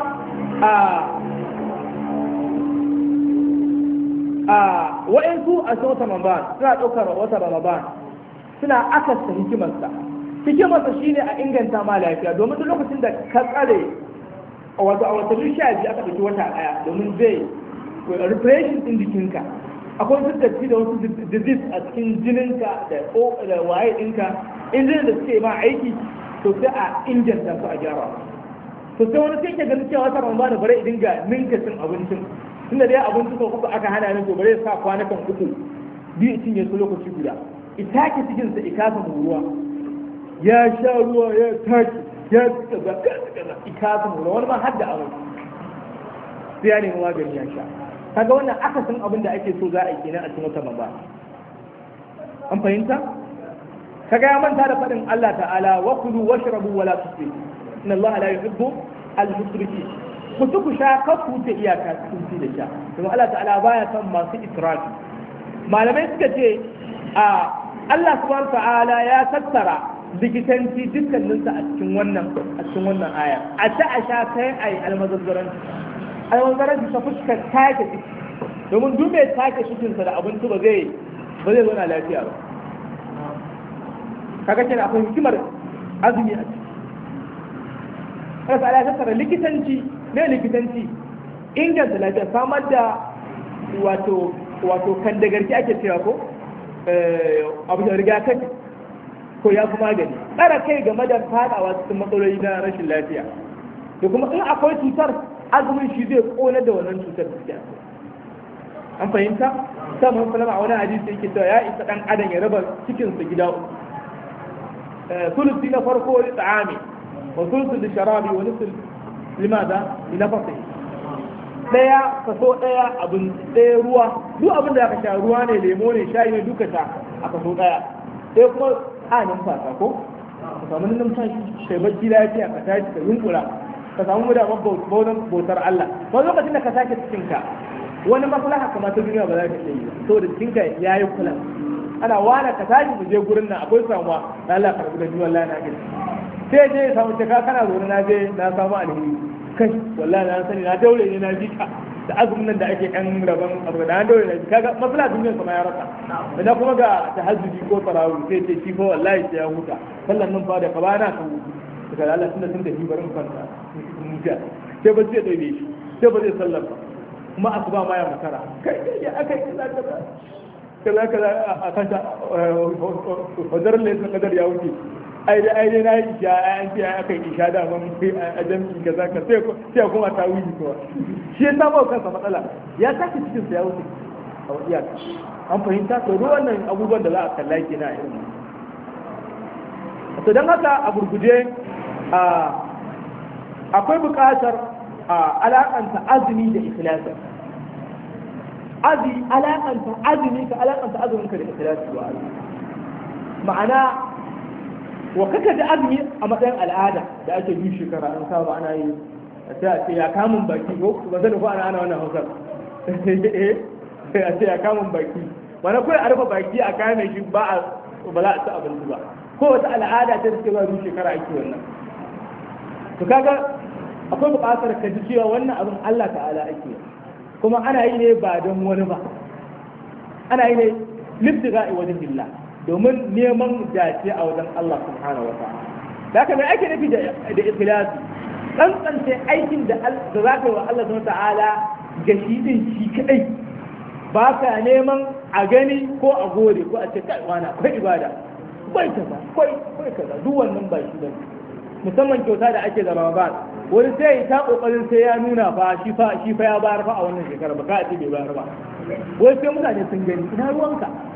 wa'insu a wata Ramadan suna ɗaukar wata Ramadan suna akasta hikimarsa shine a inganta ma lafiya domin duk lokacin da ka tsare a watanni 12 aka ɗauki wata ɗaya domin zai refreshing ɗin jikinka akwai wasu datti da wasu disease a cikin jininka da waye ɗinka injinin da suke ma aiki to sai a inganta su a gyara to sai wani sai ke ganin cewa wata Ramadan bare ya dinga ninka cin abincin tunda dai abinci sau uku aka hana ni to bare ya sa kwanakan uku biyu cinye su lokaci guda ita ke cikin sa ikasa mu ruwa ya sha ruwa ya taki ya kaza ikasa mu ruwa wani ma har da abin sai ya nemi magani ya sha kaga wannan akasin abin da ake so za a yi kenan a cikin wata mamba an fahimta kaga ya manta da faɗin Allah ta'ala wa kulu washrabu wala tusrifu inna Allah la yuhibbu al-musrifin ku ci ku sha kar ku wuce iyaka cikin ci da sha kuma Allah ta'ala baya son masu israfi malamai suka ce Allah subhanahu ta'ala ya tattara likitanci dukkaninsa a cikin wannan aya a ta a sha kai ai almazarranci ta fuskar take ciki domin duk mai take cikinsa da abinci ba zai zauna lafiya ba kaga kenan akwai hikimar azumi a ciki Allah ta'ala ya tattara likitanci inganta lafiya samar da wato kan da garki ake cewa ko abu da rigakafi ko ya fi magani tsara kai game da fadawa cikin matsaloli na rashin lafiya da kuma in akwai cutar azumin shi zai kona da wannan cutar da an fahimta samun salama a wani hadisi yake cewa ya isa dan adam ya raba cikinsa gida uku sulusi na farko da tsami wa sulusi da sharabi wa nusul limaza ina fasihi daya kaso daya abin daya ruwa duk abin da aka sha ruwa ne lemo ne shayi ne duka sha a kaso daya sai kuma a numfasa ko ka samu numfashi kai bacci lafiya ka tashi ka yunkura ka samu da bautar Allah wani lokacin da ka sake cikinka wani maslaha kamar ta duniya ba za ka iya yi saboda cikinka ya yi kula ana wani ka tashi mu je gurin nan akwai samuwa na Allah karbi da ni wallahi na gani sai je ya samu cika kana zo na je na samu alheri kai wallahi na sani na daure ne na jika da azumin nan da ake kan rabon abu da na daure na jika ga maslaha duniyar sama ya rasa da kuma ga tahajjudi ko tarawih sai ce shi fa wallahi sai ya huta sallan nan fa da ka bana ka huta daga Allah tunda sun tafi barin kwanta sai ba zai ɗaiɗe shi sai ba zai sallar ba kuma asuba ma ya makara kai ya aka yi kaza a kanta wajen lalata kadar ya wuce ai dai na yi isha an ce aka yi isha da man a jami'in kaza ka sai kuma ta wuce kuwa shi ya samu kansa matsala ya tashi cikin sa ya wuce a iyaka an fahimta to duk wannan abubuwan da za a kalla ke na irin to don haka a gurguje akwai buƙatar alaƙanta azumi da ikhlasi alaƙanta azuminka da ikhlasi wa Allah ma'ana wa kaka da azumi a matsayin al'ada da ake yi shekara an saba ana yi a ce ya kamun baki ko ba zan ko ana wannan hausar a ce ya kamun baki wani kawai a rufe baki a kame shi ba za a ci abinci ba ko wata al'ada ta suke ba shekara ake wannan to kaga akwai buƙatar ka ji cewa wannan abin Allah ta'ala ake kuma ana yi ne ba don wani ba ana yi ne libtiga'i wajen billah domin neman dace a wajen Allah subhanahu wa ta'ala da haka mai ake nufi da ikhlasi tsantsance aikin da za ka yi wa Allah subhanahu wa ta'ala ga shi din shi kadai ba ka neman a gani ko a gode ko a ce kai wani akwai ibada kai kaza duk wannan ba shi bane musamman kyauta da ake da Ramadan wani sai ta kokarin sai ya nuna fa shi fa ya bayar fa a wannan shekara ba ka ce bai bayar ba wai sai mutane sun gani ina ruwanka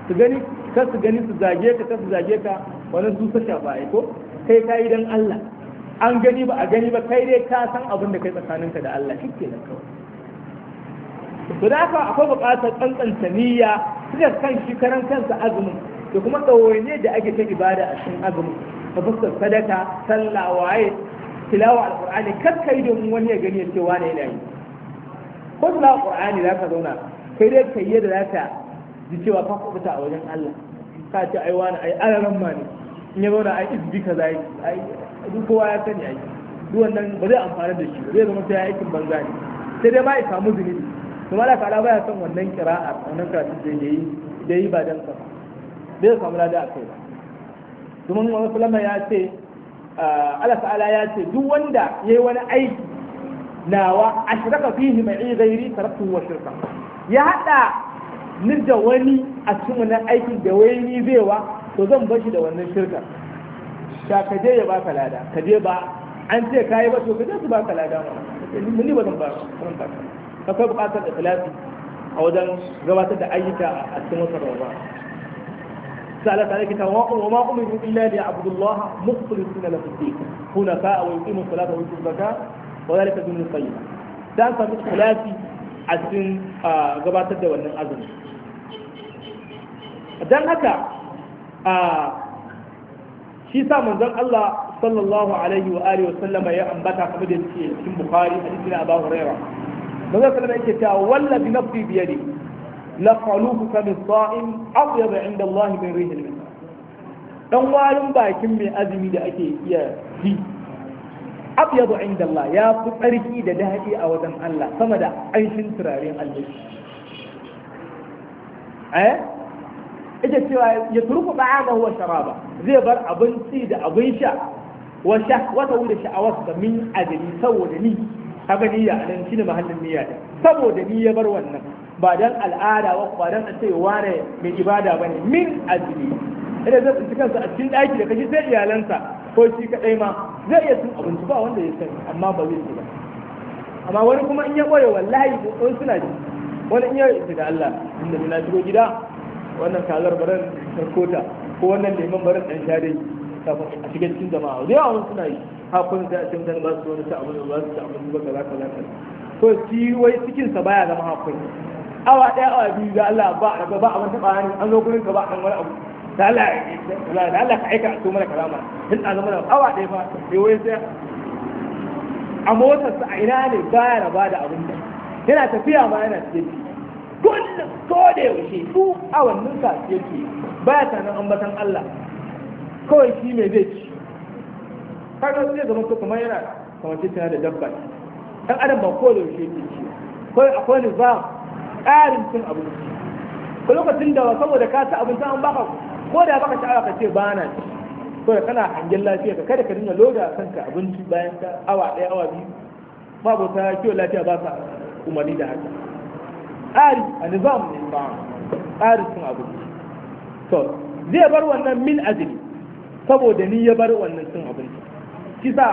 su gani su zage ka wannan su ta shafa ai ko kai kai dan Allah an gani ba a gani ba kai dai ka san abin da kai tsakaninka da Allah kike nan kawai to da haka akwai buƙatar tsantsanta niyya suka kan shi karan kansa azumin da kuma ɗawaine da ake ta ibada a cikin azumin ta fuskar sadaka sallah waye tilawa alqur'ani kar kai domin wani ya gani ya ce wani yana yi ko tilawa alqur'ani za ka zauna kai dai kai yadda za ka ji cewa ka kubuta a wajen Allah ka ce ai wani ai alaran ma ne in ya zauna ai izbi kaza ai duk kowa ya sani ai duk wannan ba zai amfana da shi ba zai zama sai aikin banza ne sai dai ma ya samu zunubi to malaka ala baya son wannan qira'a wannan karatu da yi ba dan sa zai samu lada a kai ba domin wani sulama ya ce Allah ta'ala ya ce duk wanda yayi wani aiki nawa ashraka fihi ma'i ghairi taraktu wa shirka ya hada ni da wani a cikin wannan aikin da wai ni zai wa to zan bar shi da wannan shirka ka je ya baka lada ka je ba an ce kai ba to ka je su baka lada ni ba zan ba ka kai bukatar da ikhlasi a wajen gabatar da ayyuka a cikin wata Ramadan سألت عليك وما أمروا إلا ليعبدوا الله مخلصين له الدين حنفاء ويقيموا الصلاة ويؤتوا الزكاة وذلك دين القيمة ده أنت مش خلافي عشان قبات الدول من أزم dan haka shi sa manzon Allah sallallahu alaihi wa alihi wa sallama ya ambata kamar da yake cikin Bukhari hadisi na Abu Hurairah manzon sallallahu yake cewa wallahi nafsi bi yadi la qaluhu kam as-sa'im atyab 'inda Allah min rih al-misk dan warin bakin mai azumi da ake iya ji atyab 'inda Allah ya fi tsarki da dadi a wajen Allah sama da aishin turaren almiski ita cewa ya turku ba'amahu wa sharaba zai bar abinci da abin sha wa shahwata da sha'awarsa min ajali saboda ni haka niyya nan shine mahallin niyya da saboda ni ya bar wannan ba dan al'ada ba dan a ce wane mai ibada bane min ajali idan zai tsinci kansa a cikin daki da kashi sai iyalansa ko shi kadai ma zai iya cin abinci ba wanda ya sani amma ba zai ci ba amma wani kuma in ya boye wallahi ko suna ji wani in ya yi da Allah inda na shigo gida wannan kazar baran sarkota ko wannan leman baran dan shade kafin a shiga cikin jama'a da yawa suna yi hakun sai a cikin dan ba su wani ta abin ba su ta abin ba kaza ko shi wai cikin sa baya zama hakun awa daya awa biyu da Allah ba a ban taba ni an zo gurin ka ba an wani abu da Allah ka aika a so mana karama in a zama awa daya fa sai wai sai a motar sa a ina ne baya raba da abin da yana tafiya ma yana cikin kullum ko da yaushe su awannin sa yake baya tanan ambatan Allah kawai shi mai zai ci kaga zai zama ko kamar yana kamar cikin da dabba dan adam ba ko da yaushe yake ci ko akwai nizam ƙarin cin abinci ko lokacin da saboda ka ci abinci an baka ko da baka ci ka ce ba na ci ko da kana hangen lafiya ka kada ka dinga loda kanka abinci bayan ka awa ɗaya awa biyu babu ta kiwon lafiya ba sa umarni da haka ƙari a nizam ne ba ƙarin cin abinci to zai bar wannan min azumi saboda ni ya bar wannan cin abinci kisa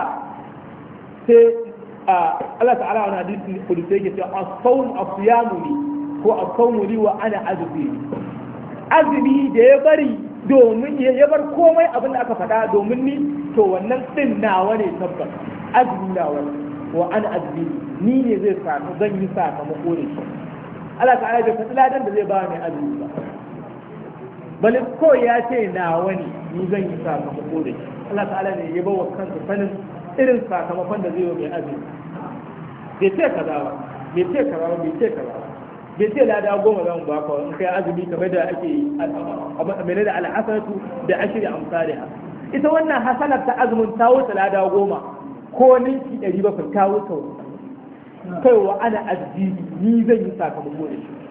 sai Allah ta'ala wani hadisi kudusi yake cewa as-sawm as-siyamu li ko as-sawmu li wa ana azumi azumi da ya bari domin ya bar komai abin da aka faɗa domin ni to wannan din nawa ne tabbas azumi nawa wa ana azumi ni ne zai samu zan yi sakamako da shi Allah ta'ala bai faɗi ladan da zai ba ni azumi ba bali ko ya ce nawa ne ni zan yi sakamako da shi Allah ta'ala ne ya bawa kansa sanin irin sakamakon da zai yi mai azumi bai ce kaza ba bai ce kaza ba bai ce kaza ba bai ce lada 10 zan ba ka in kai azumi kamar da ake amene da alhasanatu da ashri amsalha ita wannan hasanar ta azumin ta wuce lada 10 ko ninki 700 ta wuce kai wa ana azumi ni zan yi sakamako da shi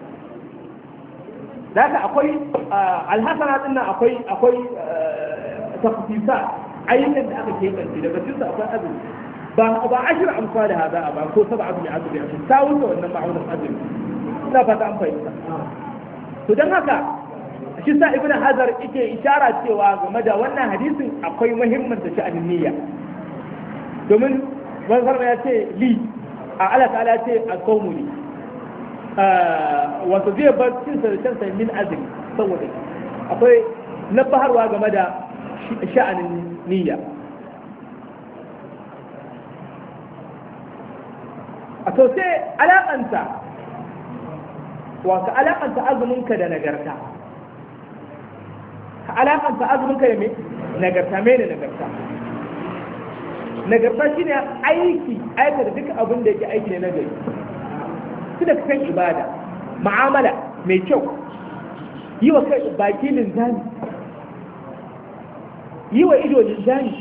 da haka akwai alhasana din nan akwai tafsisa ayyukan da aka kebance daga cikin su akwai azumi ba ashir amsa da hada ba ko saba azumi azumi ta wuce wannan ma'aunin azumi ina fata an fahimta to dan haka shi sa ibnu hazar yake ishara cewa game da wannan hadisin akwai muhimmin da sha'anin niyya domin manzon ya ce li Allah ta'ala ce as-sawmu li wato zai bar cin sa min azumi saboda akwai na baharwa game da sha'anin niyya. A sosai alaƙanta azuminka da nagarta. Ka alaƙanta azuminka da nagarta, mai da nagarta. Nagarta shi ne aikata duka abin da yake aiki ne na gari. Su da kan ibada, ma'amala mai kyau, yi wa kai baki linzami, yi wa ido linzami,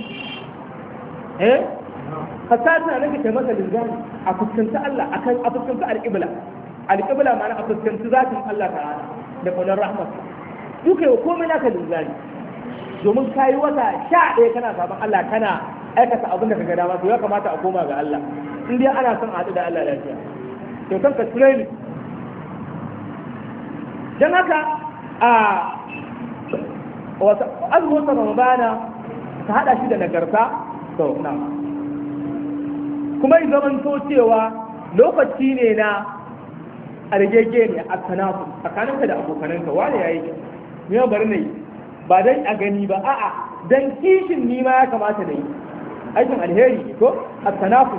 ka sa tunanin ka kai masa linzami a fuskanci Allah, a fuskanci alƙibla ma'ana a fuskanci zatin Allah ta'ala da ƙaunar rahmat. Duka yau komai naka linzami, domin ka yi wata 11 kana sabon Allah kana aikata abin da ka ga dama, to ya kamata a koma ga Allah in dai ana son a haɗu da Allah lafiya. To kanka training. Dan haka azumin Ramadana ka haɗa shi da nagarta, to na kuma yi zaman to cewa lokaci ne na argege ne a tanafu tsakaninka da abokananka, wane ya yi ne bari na yi ba dan a gani ba, a'a dan kishin ni ma ya kamata da yi aikin alheri ne ko a tanafu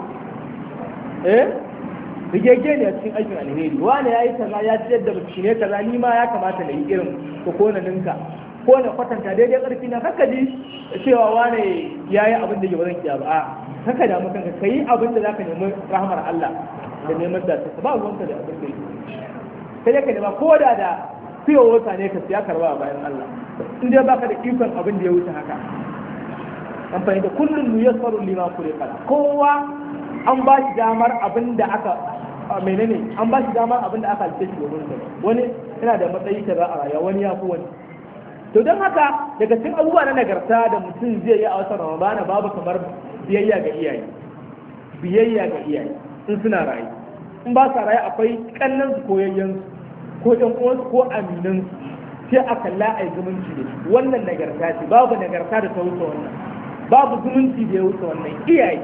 rigege ne a cikin aikin alheri, wane ya yi kaza ya ciyar da shi ne kaza ni ma ya kamata na yi irin ko na ninka ko na kwatanta daidai ƙarfi na, haka ji cewa wane ya yi abin da ke bazan kiya ba, a haka da mutum ka yi abin da za ka nemi rahmar Allah da neman da ta ba ruwanka da abin da yake sai ka nema ko da fiye wata ne ka siya karba a bayan Allah in dai baka da ikon abin da ya wuce haka. Amfani da kullum mu yasfaru lima kulika, kowa an ba shi damar abin da aka an ba shi damar abin da aka halitta shi domin sa. Wani yana da matsayi kaza a rayuwa, wani ya fi wani. To don haka daga cikin abubuwa na nagarta da mutum zai yi a watan Ramadana babu kamar biyayya ga iyaye. Biyayya ga iyaye in suna rayu. In ba sa rayu akwai kannan su ko yayyan ko ɗan uwansu ko aminan su sai a kalla a yi zumunci da shi. Wannan nagarta ce, babu nagarta da ta wuce wannan. Babu zumunci da ya wuce wannan.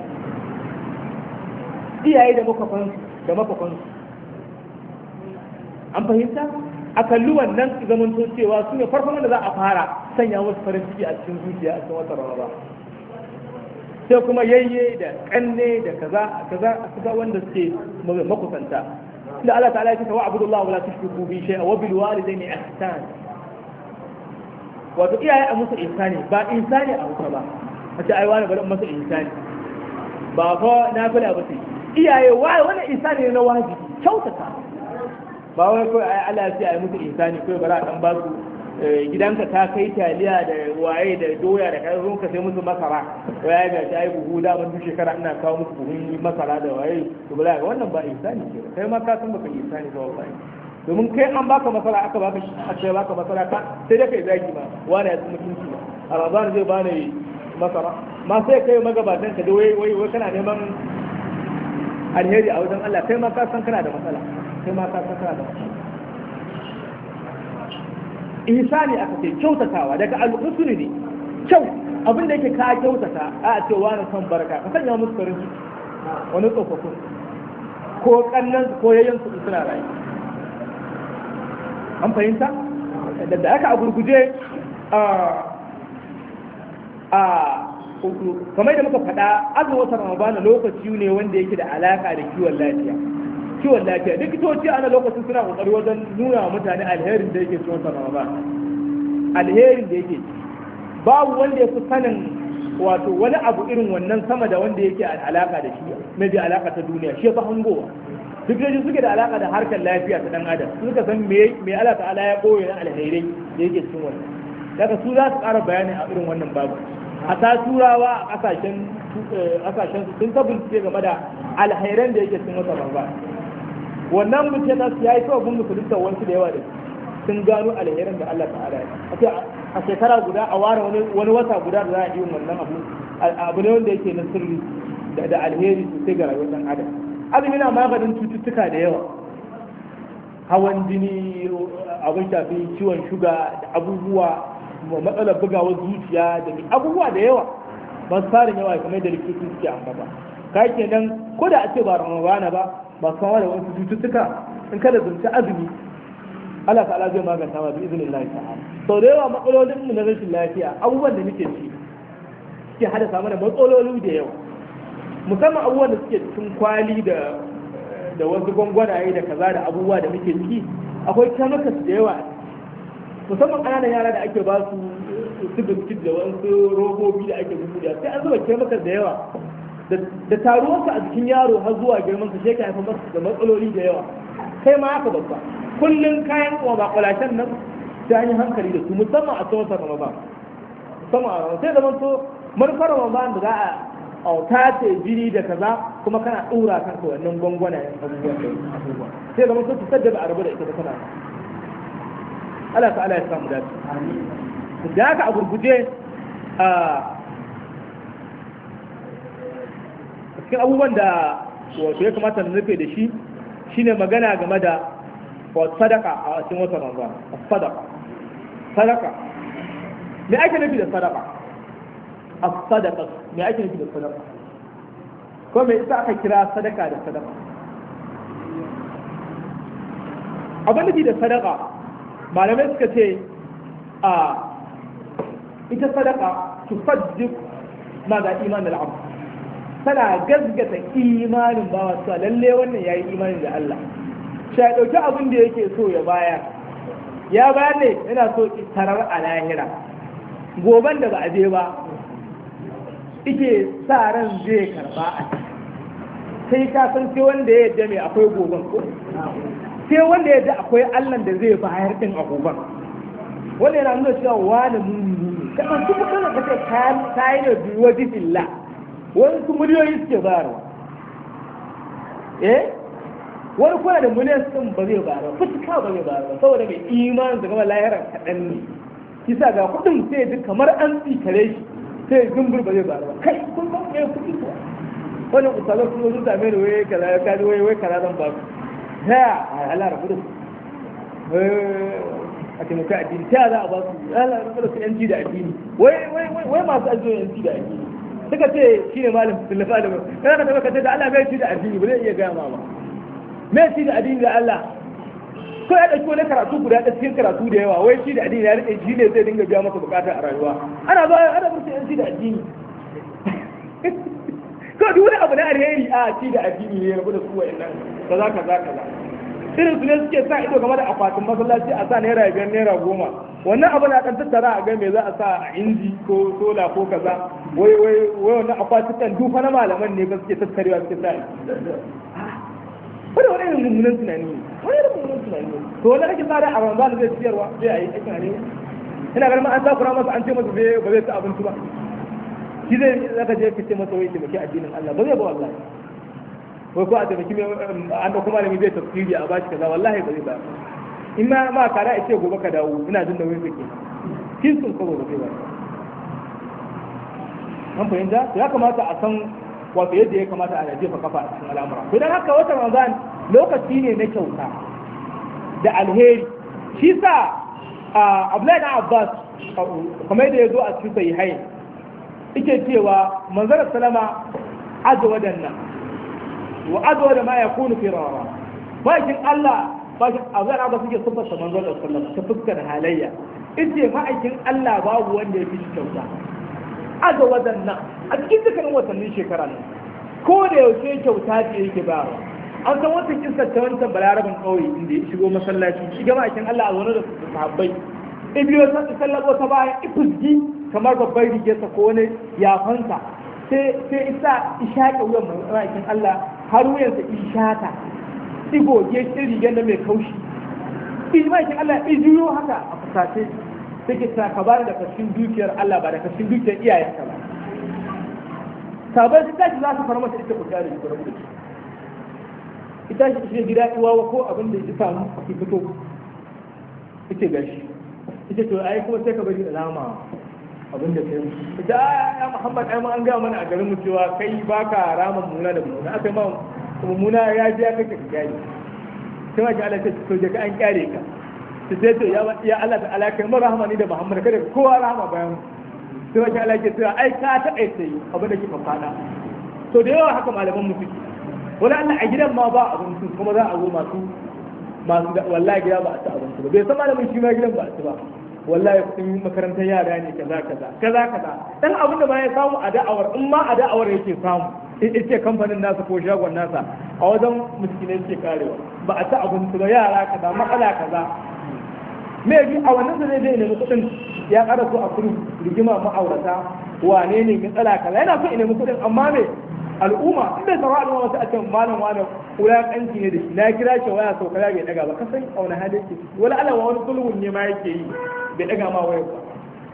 Iyaye da makwafansu. An fahimta? A kalli wannan zamanto cewa su ne farkon wanda za a fara sanya wasu farin ciki a cikin zuciya a cikin wata ramadan. Sai kuma yayye da kanne da kaza wanda suke makusanta. Da Allah ta'ala ya ce wa abudullah wala tushriku bi shay'a wa bil walidayni ihsan. Wato iyaye a musu ihsani ba ihsani a wuta ba. Wace ai wani bari masa ihsani. Ba fa na fada ba sai. Iyaye wani ihsani ne na wajibi, kyautata. Ba wai kawai ai Allah ya ce ai musu ihsani kawai bara dan ba su gidanka ta kai taliya da waye da doya da kai ka sai musu masara waye ga ta yi buhu da mun shekara ina kawo musu buhun masara da waye to bala ga wannan ba ihsani ke kai ma ka san baka ihsani ba wallahi, domin kai an baka masara aka baka masara ka sai da kai zaki ma wani ya tsumi mutunci ba a Ramadan zai bani masara ma sai kai magabatan ka da wai kana neman alheri a wajen Allah, kai ma ka san kana da matsala, kai ma ka san kana da matsala. Ihsani aka ce kyautatawa daga al-husn ne, kyau abin da yake ka kyautata a ce wani son barka ka sanya musu farin ciki, wani tsofaffin ko kannan ko yayyan su suna rayu. An fahimta da aka a gurguje kamar da muka faɗa azumin watan Ramadan lokaci ne wanda yake da alaka da kiwon lafiya. Likitoci ana lokacin suna kokari wajen nuna wa mutane alherin da yake cikin watan Ramadan. Alherin da yake babu wanda ya fi sanin wato wani abu irin wannan sama da wanda yake alaka da shi, mai bi alaka ta duniya, shi ya fi hangowa. Duk da suke da alaka da harkar lafiya ta dan adam suka san me Allah ta'ala ya koyi na alherai da yake cikin wannan. Daga su za su ƙara bayani a irin wannan babu. A ta turawa a kasashen sun ta bincike game da alhairan da yake cikin wata Ramadan. Wannan bincike na su yayi kawai bin musulunta wasu da yawa da sun gano alheran da Allah ta'ala ya. A shekara guda a ware wani wata guda da za a yi wannan abu ne wanda yake na sirri da alheri sosai ga rayuwar dan adam. Azumi na maganin cututtuka da yawa, hawan jini, abin shafi ciwon shuga da abubuwa, matsalar bugawar zuciya da abubuwa da yawa ba su fara yawa kamar da likitoci suke ambata. Ka kenan ko da a ce ba Ramadana ba su kama da wasu cututtuka in kada zunci azumi Allah ta'ala zai maganta ma bi iznillahi ta'ala. Sau da yawa matsalolin mu na rashin lafiya abubuwan da muke ci suke haddasa mana matsaloli da yawa, musamman abubuwan da suke cikin kwali da wasu gwangwanaye da kaza da abubuwa da muke ciki akwai chemicals da yawa, musamman ƙananan yara da ake ba su biskit da wasu robobi da ake buɗe sai an zuba chemicals da yawa da taruwarsa a jikin yaro har zuwa girman sa sheka haifar masa da matsaloli da yawa. Kai ma haka babba kullum kayan kuma ba kwalashen nan sai an yi hankali da su musamman a cikin watan Ramadan, musamman a Ramadan sai zaman to manufar Ramadan da za a tace jini da kaza kuma kana ɗora kanka wannan gwangwanayen abubuwa sai zaman to su sajjaba a rabu da ita da kana Allah ta'ala ya samu dace. Da haka a gurguje a cikin abubuwan da wato ya kamata na nufe da shi shine magana game da sadaka a cikin watan Ramadan. Sadaka me ake nufi da sadaka? As-sadaqa me ake nufi da sadaka? Ko me yasa aka kira sadaka da sadaka? Abin nufi da sadaka malamai suka ce ita sadaka tufaddiq ma ga imanin al'abd, tana gazgata imanin bawa cewa lalle wannan yayi imanin da Allah. Shi ya dauki abin da yake so ya bayar ne yana so tarar a lahira, goban da ba a je ba ike sa ran zai karba a sai ka san sai wanda ya yadda mai akwai goban ko sai wanda ya yadda akwai Allah da zai bayar din a goban, wanda yana nuna cewa wani mumini ne kamar su kana kace kayan da biyo dilla wani su miliyoyi suke bayarwa wani kuna da miliyan sun ba zai bayarwa fuska ba zai bayarwa saboda mai imanin da gama lahiran kaɗan ne, kisa ga kuɗin sai duk kamar an tsikare shi sai zumbur ba zai bayarwa kai kun ba mai kuɗi kuwa wani usalar sun zo same da waye kaza ya kaji waye kaza zan ba ku ta Allah rabu da su a taimaka addini ta za a ba su Allah rabu da su yanci da addini wai masu ajiyo yanci da addini suka ce shi ne malam tallafa da mai kana ka tabbata da Allah bai ci da addini ba zai iya gaya ma ba mai ci da addini da Allah ko ya dauki wani karatu guda da cikin karatu da yawa wai ci da addini ya rike shi ne zai dinga biya masa bukata a rayuwa ana musu yanci da addini ko duk wani abu na alheri a ci da addini ne rabu da su wa'annan kaza irin su ne suke sa ido game da akwatin masallaci a sa naira 5 naira 10 wannan abu na kan tattara a ga me za a sa a inji ko sola ko kaza wai wannan akwatukan dufa na malaman ne ba suke tattarewa suke sa wani irin mummunan tunani to wani ake tsara a Ramadan zai siyarwa zai a yi aikin arewa ina ganin an takura masa an ce masa ba zai ci abinci ba shi zai zaka je ka ce masa wai taimaki addinin Allah ba zai ba wallahi wai ko a taimaki an da kuma malami zai tafsiri a bashi kaza wallahi ba zai ba in ma kara ya ce gobe ka dawo ina jin nauyin kake kin sun kawo ba zai ba an fahimta ya kamata a san wato yadda ya kamata a jefa kafa a cikin al'amura to dan haka wata Ramadan lokaci ne na kyauta da alheri shi sa Abdullahi da Abbas kamar yadda ya zo a cikin sahihai yake cewa manzara salama azwa danna wa azwa da ma yakunu fi Ramadan bakin Allah bakin Abdullahi Abbas yake tabbata manzara salama ta fuskar halayya yace ma'aikin Allah babu wanda ya fi kyauta azwa danna a cikin dukkanin watannin shekara ne ko da yaushe kyauta ce yake bayarwa an san wata kisa ta wancan balarabin kauye inda ya shigo masallaci shi gama akin Allah a zaune da sahabbai ibiyo ta sallabo ta bayan ifusgi kamar babban rigarsa ko wani yafansa sai isa ishaƙa wuyan ma'aikin Allah har wuyansa ishata igoge shi rigar da mai kaushi ma'aikin Allah ijiyo haka a fusace take ta ka bani da kashin dukiyar Allah ba da kashin dukiyar iyayenka ba sabai su tashi za su fara masa ita kuta da ita rabu ita shi gida iwawa ko abin da ya samu a fito ita gashi ita to ai kuma sai ka bari alama abin da kai ita ya Muhammad ai ma an ga mana a garin mu cewa kai baka raman muna da muna akai ma muna ya ji ya kake gari sai ma ji Allah ta to je ka an kyare ka sai to ya Allah ta alaka mu rahmani da Muhammad kada kowa rahama bayan sai wata Allah ke cewa ai ka taɓa sai abin da kika faɗa to da yawa haka malaman mu suke wani Allah a gidan ma ba abin su kuma za a zo masu wallahi gida ba a ci abinci ba bai san malamin shi ma gidan ba a ci ba wallahi kudin makarantar yara ne kaza dan abin da ba ya samu a da'awar in ma a da'awar yake samu ita kamfanin nasa ko shagon nasa a wajen miskinai suke karewa ba a ci abinci ba yara kaza matsala kaza me bi a wannan zai zai nemi kudin ya ƙara so a kudu rigima ma'aurata wane ne matsala kaza yana so in nemi kudin amma me al'umma inda sauran al'umma wasu a can malam wani wulaƙanci ne da shi na kira shi waya sau kaza bai daga ba kasan a wani hali yake wani alawa wani sulhun ne ma yake yi bai daga ma wayar ba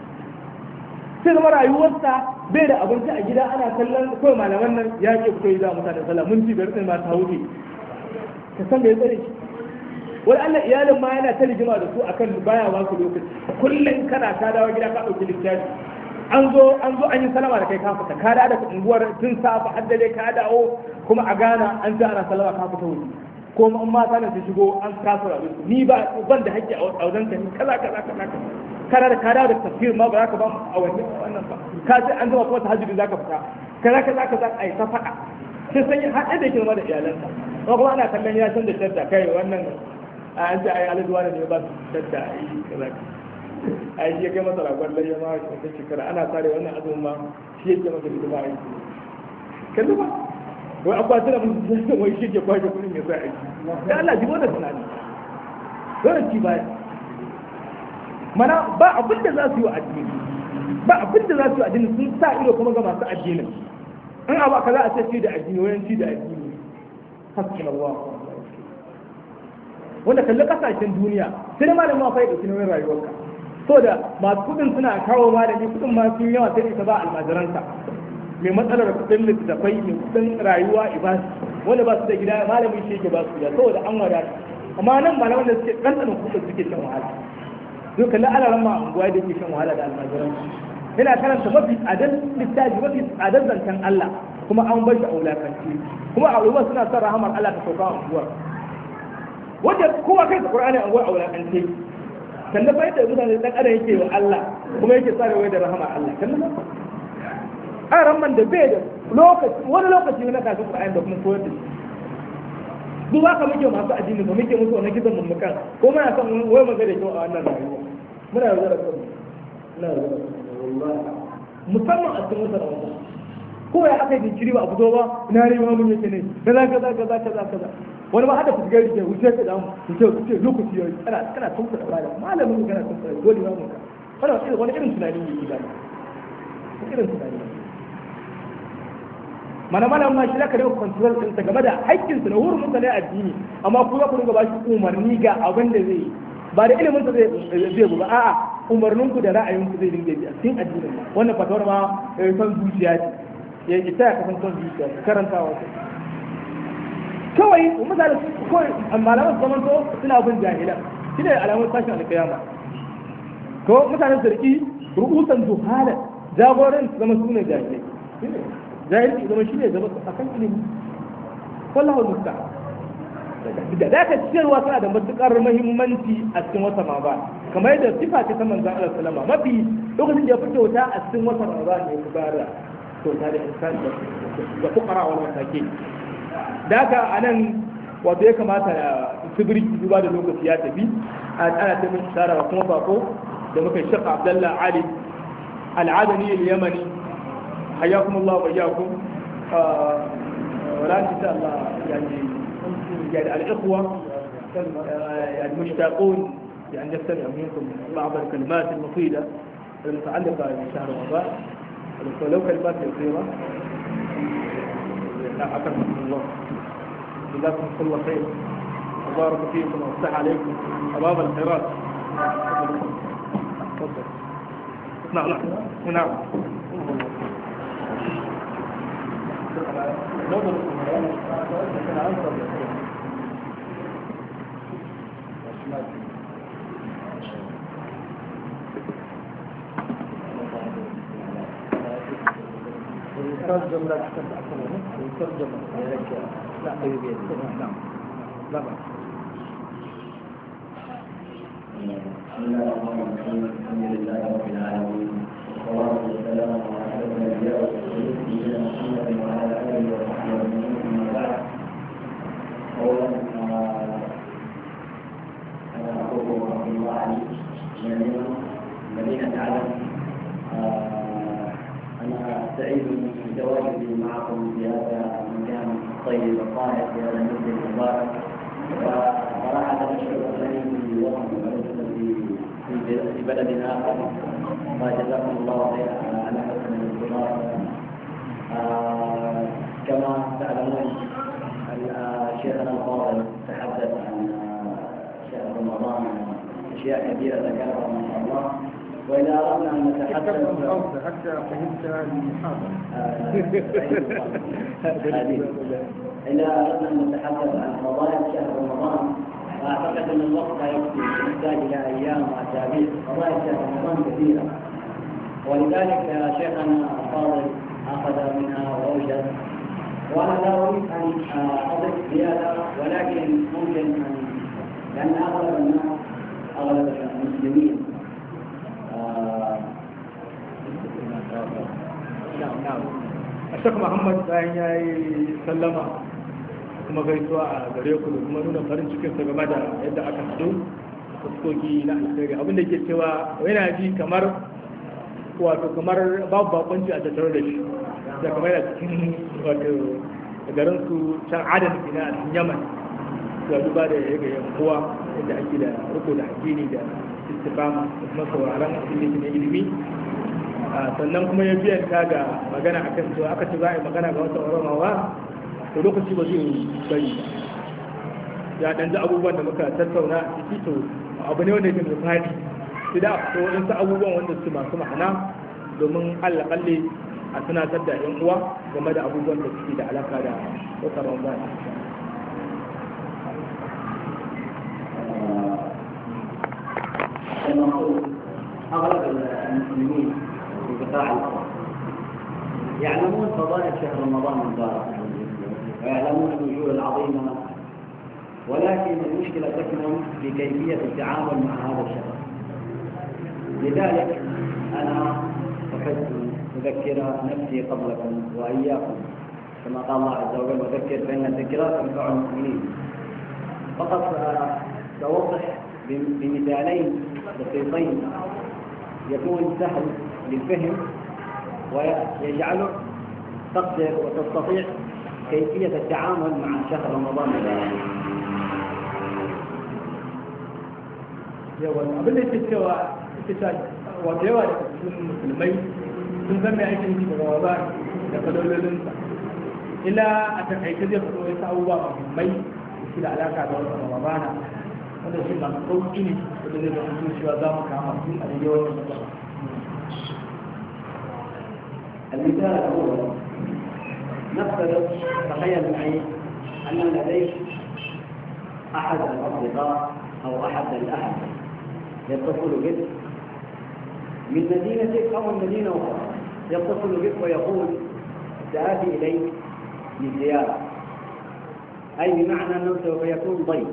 sai zama rayuwarsa bai da abinci a gida ana kallon kawai malaman nan ya ke fito yi za mutane sallah mun ci biyar ɗin ma ta wuce ka san bai tsare shi wani Allah iyalin ma yana ta rigima da su akan baya ba su lokaci kullum kana ka dawo gida ka ɗauki littafi an zo an yi salama da kai ka fita ka dawo daga unguwar tun safa har dare ka dawo kuma a gana an ji ana salama ka fita wuce ko in mata ne su shigo an kasa rabu ni ba ban da haƙƙi a wajen ka ni kaza kana da kada da tafsir ma ba za ka ba mu a wannan ba ka ce an zama kuma tahajjudi za ka fita kaza a yi ta faɗa sai san yi haɗe da kirma da iyalansa ko kuma ana kallon ya san da shadda kai wannan an ce ai aladuwa ne ba su shadda a yi kaza ai shi ya kai masa ragon layya ma wata shekara ana sare wannan azumin ma shi yake masa hidima a yi kalli ba wai akwati da mutum wai shi ke kwashe kudin ya sa aiki da Allah ji wannan tunani dole ci baya mana ba abin da za su yi wa addini sun sa ido kuma ga masu addinin in abu aka za a ce ci da addini wayan ci da addini hasbun Allah wanda kalli kasashen duniya sai da malamin ma fa ya dauki nauyin rayuwarka so da masu kudin suna kawo malami kudin ma sun yawa sai ka ba almajiransa mai matsalar kudin littattafai mai kudin rayuwa ibasi wanda ba su da gida malamin shi yake ba su gida saboda an wadata amma nan malaman da suke ɗanɗanin kudin suke shan wahala duk kalli alaran ma unguwa da yake shan wahala da almajiran yana karanta mafi tsadar littafi mafi tsadar zancen Allah kuma an bar shi a wulakanci kuma a ulama suna son rahamar Allah ta sauka a unguwar wanda kowa kai da Qur'ani a unguwar a wulakanci kan da fa'ida mutane dan adam yake wa Allah kuma yake sa da rahamar Allah kan nan aran man da bai da lokaci wani lokaci na kasu Qur'ani da kuma koyar da duk ba ka muke masu addini ba muke musu wannan kisan mummukan ko muna son wai maga da kyau a wannan rayuwa muna yarda da kanmu wallahi musamman a cikin wata rayuwa ko ya aka yi kiri ba a fito ba ina ne ma mun yake ne kaza wani ma hada fusgar da wuce ka da mu wuce lokaci yayi kana tunta da bala malamin kana tunta da dole ma mun ka wani irin tunani yake da irin tunani mana ma shi zaka dawo control ɗinsa game da haƙƙinsa na hurumin sa na addini amma ku za ku dinga ba shi umarni ga abin da zai yi ba da ilimin sa zai ba a'a umarnin ku da ra'ayin ku zai dinga bi a cikin addinin wannan fatawar ma san zuciya ce ya ki ta kasan son zuciya karantawa ce kawai mutane kawai malaman zaman to suna bin jahilan shine alamun tashin alƙiyama ko mutanen sarki ru'usan juhala jagoran zama sune jahilai jahilci zama shi ne zama a kan ilimi wallahu musta'an da ka ciyarwa tana da matukar muhimmanci a cikin wata ma ba kamar yadda sifa ce ta manzon Allah sallama mafi lokacin da ya fito ta a cikin wata Ramadan ne ya fara kyauta da insan da fuqara wal masakin da haka anan wato ya kamata sibiri duba da lokaci ya tafi ana ta min tsara kuma bako da muka shaka Abdullah Ali al-Adani al-Yamani حياكم الله وإياكم والآن إن شاء الله يعني الإخوة يعني مشتاقون يعني نستمع منكم بعض الكلمات المفيدة المتعلقة بشهر رمضان ولو كلمات يسيرة أكرمكم الله جزاكم الله خير وبارك فيكم وافتح عليكم أبواب الخيرات تفضل نعم يترجم لا تحتاج يترجم لا نعم لا بأس بسم الله الرحمن الرحيم الحمد لله رب العالمين والصلاة والسلام على أشرف الأنبياء والمرسلين سيدنا محمد وعلى آله وصحبه أجمعين أما بعد أولا أشهد أن لا إله إلا الله وحده لا شريك له وأشهد أن محمدا عبده ورسوله أما بعد فإن أصدق الحديث كتاب الله تعالى وخير الهدي هدي محمد صلى الله عليه وسلم وشر الأمور محدثاتها وكل محدثة بدعة وكل بدعة ضلالة علي من اليمن مدينة عدن. أنا سعيد بتواجدي معكم في هذا المكان الطيب الطاهر في هذا المسجد المبارك، وصراحة أشكر أخواني في وطن في بلد آخر، فجزاكم الله خيرا على حسن الاستضافة. كما تعلمون شيخنا الفاضل تحدث عن شهر رمضان أشياء كثيرة ذكرها ما شاء الله، وإذا أردنا أن نتحدث حتى فهمت المحاضرة. إذا أردنا أن نتحدث عن فضائل شهر رمضان فأعتقد أن الوقت لا يكفي، نحتاج إلى أيام وأسابيع. فضائل شهر رمضان كثيرة، ولذلك شيخنا الفاضل أخذ منها وأوجد، وأنا لا أريد أن أضيف زيادة، ولكن ممكن لأن أغلب الناس أغلب المسلمين na'am Sheikh Muhammad bayan ya yi sallama kuma gaisuwa a gare ku da kuma nuna farin cikin sa game da yadda aka fito fuskoki na alkhairi, abin da ke cewa yana ji kamar babu bakonci a tattare da shi, da kamar yana cikin garin su can Adan ina a cikin Yaman, ga duba da ya ga yankuwa yadda ake da riko da addini da istifama da kuma sauraron abin da ke na ilimi. Sannan kuma ya biyan ta ga magana a kan cewa aka ce za a yi magana ga wata Ramawa, to lokaci ba zai bari ya ɗan ji abubuwan da muka tattauna a ciki, to abu ne wanda yake mai fadi, sai da a fito waɗansu abubuwan wanda su masu ma'ana domin allaƙalle a tunatar da yan uwa game da abubuwan da suke da alaka da wata Ramawa. أغلب المسلمين في قطاع الأرض يعلمون فضائل شهر رمضان المبارك ويعلمون الأجور العظيمة، ولكن المشكلة تكمن في كيفية التعامل مع هذا الشهر. لذلك أنا أحب أذكر نفسي قبلكم وإياكم، كما قال الله عز وجل: وذكر فإن الذكرى تنفع المؤمنين. فقط سأوضح بمثالين بسيطين يكون سهل للفهم ويجعلك تقدر وتستطيع كيفية التعامل مع شهر رمضان. abin da yake cewa wata yawa da cikin musulmai sun san mai aikin shi daga waba da kalololinsa, ila a takaice zai fito wasu abubuwa muhimmai su da alaka da wata ramadana wanda shi masu sauƙi ne wanda zai zama cewa za mu kama su a daidai wannan matsala. المثال الأول، نفترض تخيل معي أن لديك أحد الأصدقاء أو أحد الأهل يتصل بك من مدينتك أو من مدينة أخرى، يتصل بك ويقول: سآتي إليك للزيارة، أي بمعنى أنه سوف يكون ضيف،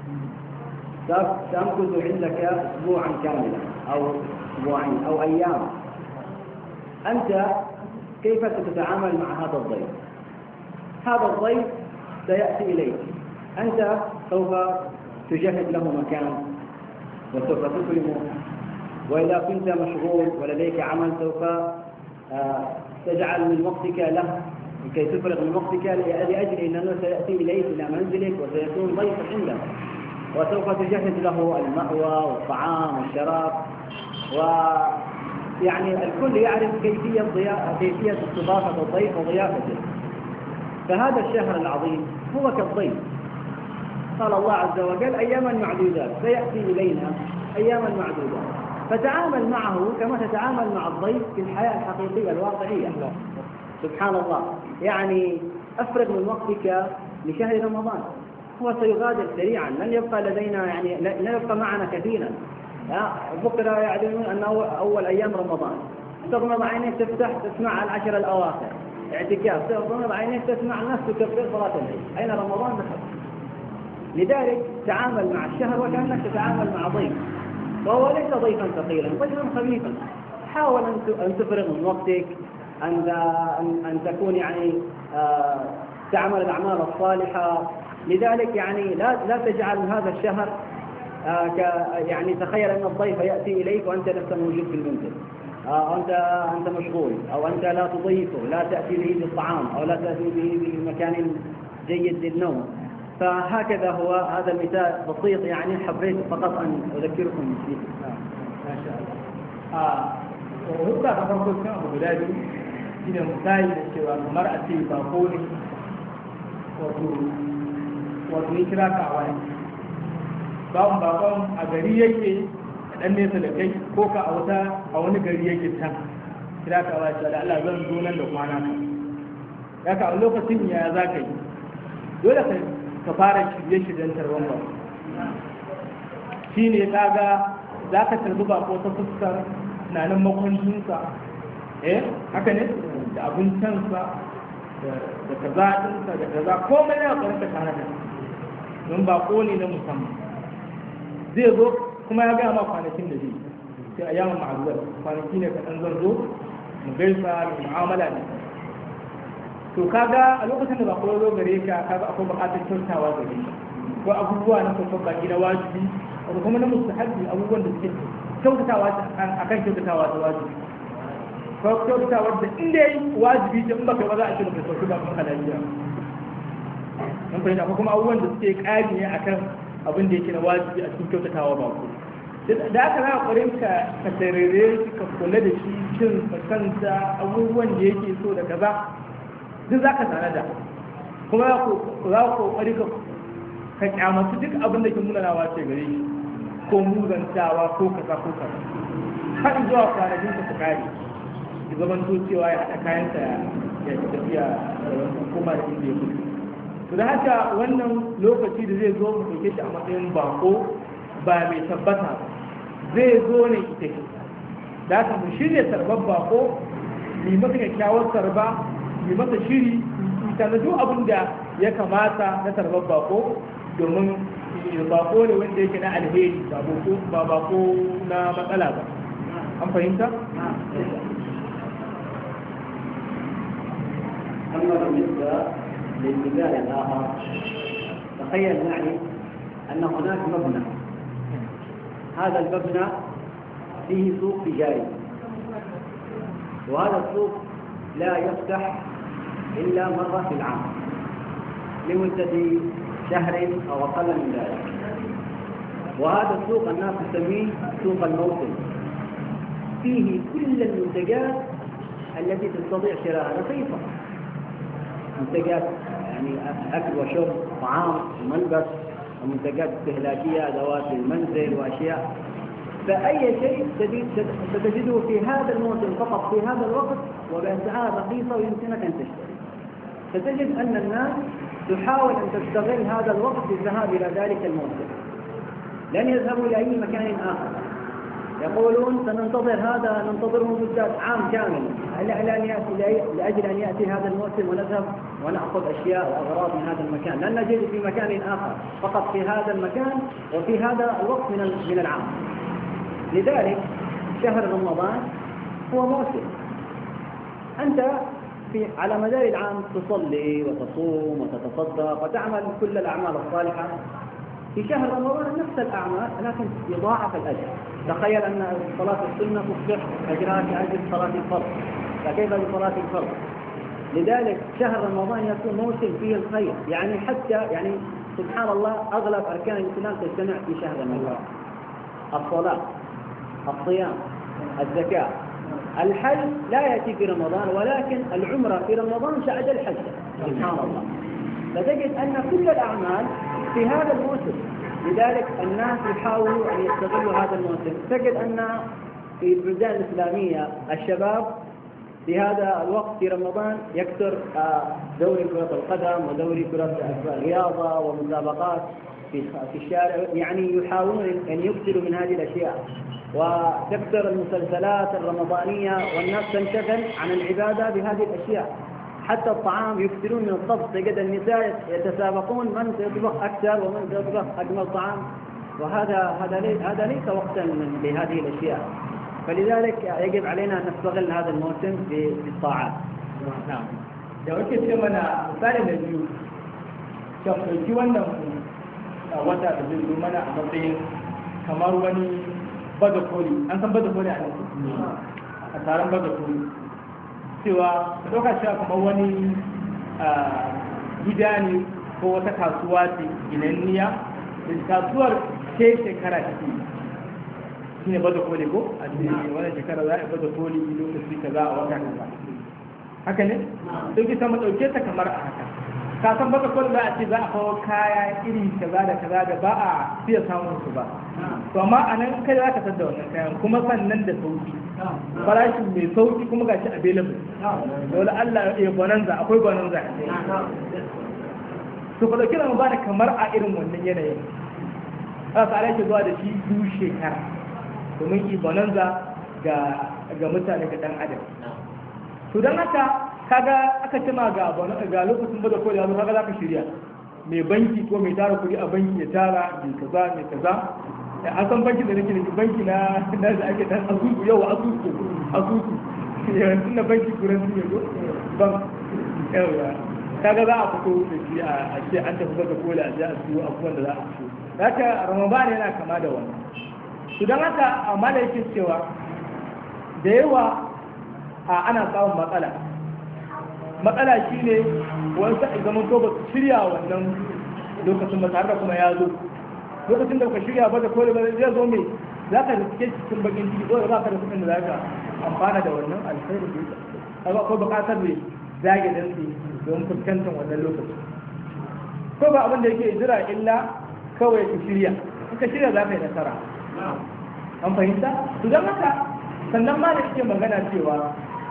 سأمكث عندك أسبوعا كاملا أو أسبوعين أو أيام. أنت كيف ستتعامل مع هذا الضيف؟ هذا الضيف سيأتي إليك، أنت سوف تجهز له مكان وسوف تكرمه، وإذا كنت مشغول ولديك عمل سوف تجعل من وقتك له لكي تفرغ من وقتك لأجل أنه سيأتي إليك إلى منزلك وسيكون ضيفا عندك، وسوف تجهز له المأوى والطعام والشراب، ويعني الكل يعرف كيفية استضافة الضيف وضيافته. فهذا الشهر العظيم هو كالضيف، قال الله عز وجل: أياما معدودات، سيأتي إلينا أياما معدودات، فتعامل معه كما تتعامل مع الضيف في الحياة الحقيقية الواقعية. سبحان الله، يعني أفرغ من وقتك لشهر رمضان، هو سيغادر سريعا، لن يبقى لدينا يعني لن يبقى معنا كثيرا. بكرة يعلمون أنه أول أيام رمضان، تغمض عينيك تفتح تسمع العشر الأواخر اعتكاف، تغمض عينيك تسمع الناس تكبر صلاة العيد، أين رمضان دخل؟ لذلك تعامل مع الشهر وكأنك تتعامل مع ضيف، وهو ليس ضيفا ثقيلا، ضيفا خفيفا. حاول أن تفرغ من وقتك، أن تكون يعني تعمل الأعمال الصالحة. لذلك يعني لا تجعل هذا الشهر يعني تخيل أن الضيف يأتي إليك وأنت لست موجود في المنزل، أنت مشغول، أو أنت لا تضيفه، لا تأتي به بالطعام، أو لا تأتي به بمكان جيد للنوم. فهكذا هو هذا المثال بسيط، يعني حبيت فقط أن أذكركم فيه. ما شاء الله. وهذا farko kan abu guda biyu shine misali da cewa kamar a ce bako ne wato ya kira ka a wani bakon a gari yake dan nesa da kai ko ka a wani gari yake can kira ka wa da Allah zan zo nan da kwana ka ka a lokacin ya za ka yi dole ka fara shirye-shiryen tarban ba shi ne kaga za ka tarbi bako ta fuskar tunanin makwancinsa haka ne da abincinsa da kazaɗinsa da kaza komai ya karanta tare da don bako ne na musamman zai zo kuma ya gaya ma kwanakin da zai sai a yawon ma'azuwar kwanaki ne kaɗan zan zo mu gaisa da mu'amala ne to kaga a lokacin da ba kowa zo gare ka kaga akwai buƙatar kyautawa gare shi ko abubuwa na kwakwan baki na wajibi ko kuma na mustahabbi abubuwan da suke kyautatawa akan kyautatawa ta wajibi ko kyautatawa da inda yayi wajibi da in baka ba za a ce baka sauki ba kuma halaliya mun fahimta ko kuma abubuwan da suke ƙari ne akan abin da yake na wajibi a cikin kyautatawa ba ku da aka za a ƙwarin ka tarere shi ka kula da shi cin kansa abubuwan da yake so da kaza duk za ka tare da kuma za ku ƙwari ka kyamatu duk abin da ke munanawa ce gare shi ko muzantawa ko kaza ko kaza har zuwa kwanakin ka su kare da zaman to cewa ya haɗa kayansa ya tafiya kuma da inda ya mutu to da haka wannan lokaci da zai zo mu ɗauke shi a matsayin bako ba mai tabbata zai zo ne ita da haka mu shirya tarbar bako mu masa kyakkyawar tarba mu masa shiri ita na duk abin da ya kamata na tarbar bako domin bako ne wanda yake na alheri ba bako na matsala ba an fahimta? أما بالنسبة للمثال الآخر تخيل معي أن هناك مبنى، هذا المبنى فيه سوق تجاري، وهذا السوق لا يفتح إلا مرة في العام لمدة شهر أو أقل من ذلك. وهذا السوق الناس تسميه سوق الموسم، فيه كل المنتجات التي تستطيع شراءها رخيصة، منتجات يعني أكل وشرب، طعام وملبس، ومنتجات استهلاكية، أدوات المنزل وأشياء. فأي شيء ستجده في هذا الموسم فقط في هذا الوقت وبأسعار رخيصة ويمكنك أن تشتري. ستجد أن الناس تحاول أن تستغل هذا الوقت للذهاب إلى ذلك الموسم، لن يذهبوا إلى أي مكان آخر. يقولون سننتظر هذا، ننتظره مدة عام كامل لأجل أن يأتي هذا الموسم ونذهب ونأخذ أشياء وأغراض من هذا المكان، لن نجد في مكان آخر، فقط في هذا المكان وفي هذا الوقت من العام. لذلك شهر رمضان هو موسم، أنت على مدار العام تصلي وتصوم وتتصدق وتعمل كل الأعمال الصالحة. في شهر رمضان نفس الأعمال لكن يضاعف الأجر. تخيل أن صلاة السنة تصبح أجرها كأجر صلاة الفرض، فكيف بصلاة الفرض؟ لذلك شهر رمضان يكون موسم فيه الخير، يعني حتى يعني سبحان الله أغلب أركان الإسلام تجتمع في شهر رمضان: الصلاة، الصيام، الزكاة. الحج لا يأتي في رمضان، ولكن العمرة في رمضان شهد الحج سبحان الله. فتجد أن كل الأعمال في هذا الموسم، لذلك الناس يحاولوا أن يستغلوا هذا الموسم. تجد أن في البلدان الإسلامية الشباب في هذا الوقت في رمضان يكثر دوري كرة القدم ودوري كرة الرياضة ومسابقات في الشارع، يعني يحاولون أن يكثروا من هذه الأشياء، وتكثر المسلسلات الرمضانية والناس تنشغل عن العبادة بهذه الأشياء. حتى الطعام يكثرون من الطبخ، تجد النساء يتسابقون من سيطبخ أكثر ومن سيطبخ أجمل طعام، وهذا ليس وقتا لهذه الأشياء. فلذلك يجب علينا أن نستغل هذا الموسم بالطاعات. نعم. da wake ce mana misali da biyu, ɗauki wannan wata da zai zo mana a matsayin kamar wani baga koli, an san baga koli a nan a taron baga koli, cewa ka ɗauka cewa kamar wani gida ne ko wata kasuwa ce ginanniya da kasuwar ce shekara ce shi ne baga koli ko a cikin wani shekara za a yi baga koli lokaci kaza a wata kaza haka ne? Don ki sama ɗauke ta kamar a haka ka san baka kawai za a ce za a kawo kaya iri kaza da kaza da ba a fiye samun su ba to amma a nan kai za ka san da wannan kayan kuma sannan da sauki farashi mai sauki kuma ga shi available dole Allah ya bonanza akwai bonanza to ka dauki mu ba da kamar a irin wannan yanayin za su alaƙi zuwa da shi duk shekara domin yi bonanza ga mutane ga dan adam to don haka kaga aka cima ga lokacin bada kodi yanzu kaga zaka shirya mai banki ko mai tara kuɗi a banki ya tara mai kaza a san banki da nake da banki na da ake dan asusu yau asusu yanzu na banki kuran su ne ko ban yawa kaga za a fito da shi a ce an tafi bada kodi a je a siyo abubuwan da za a siyo haka ramadan yana kama da wannan to don haka amma da yake cewa da yawa ana samun matsala shi ne wani sa'i zaman to ba su shirya wannan lokacin ba tare da kuma ya zo lokacin da ka shirya ba da kore ba zai zo mai za ka riske cikin bakin ciki ko da ba ka da kuɗin da za ka amfana da wannan alkhairu da ya ba ko buƙatar mai zage dan su don fuskantar wannan lokacin ko ba abin da yake jira illa kawai ka shirya in ka shirya za ka yi nasara an fahimta to don haka sannan ma da yake magana cewa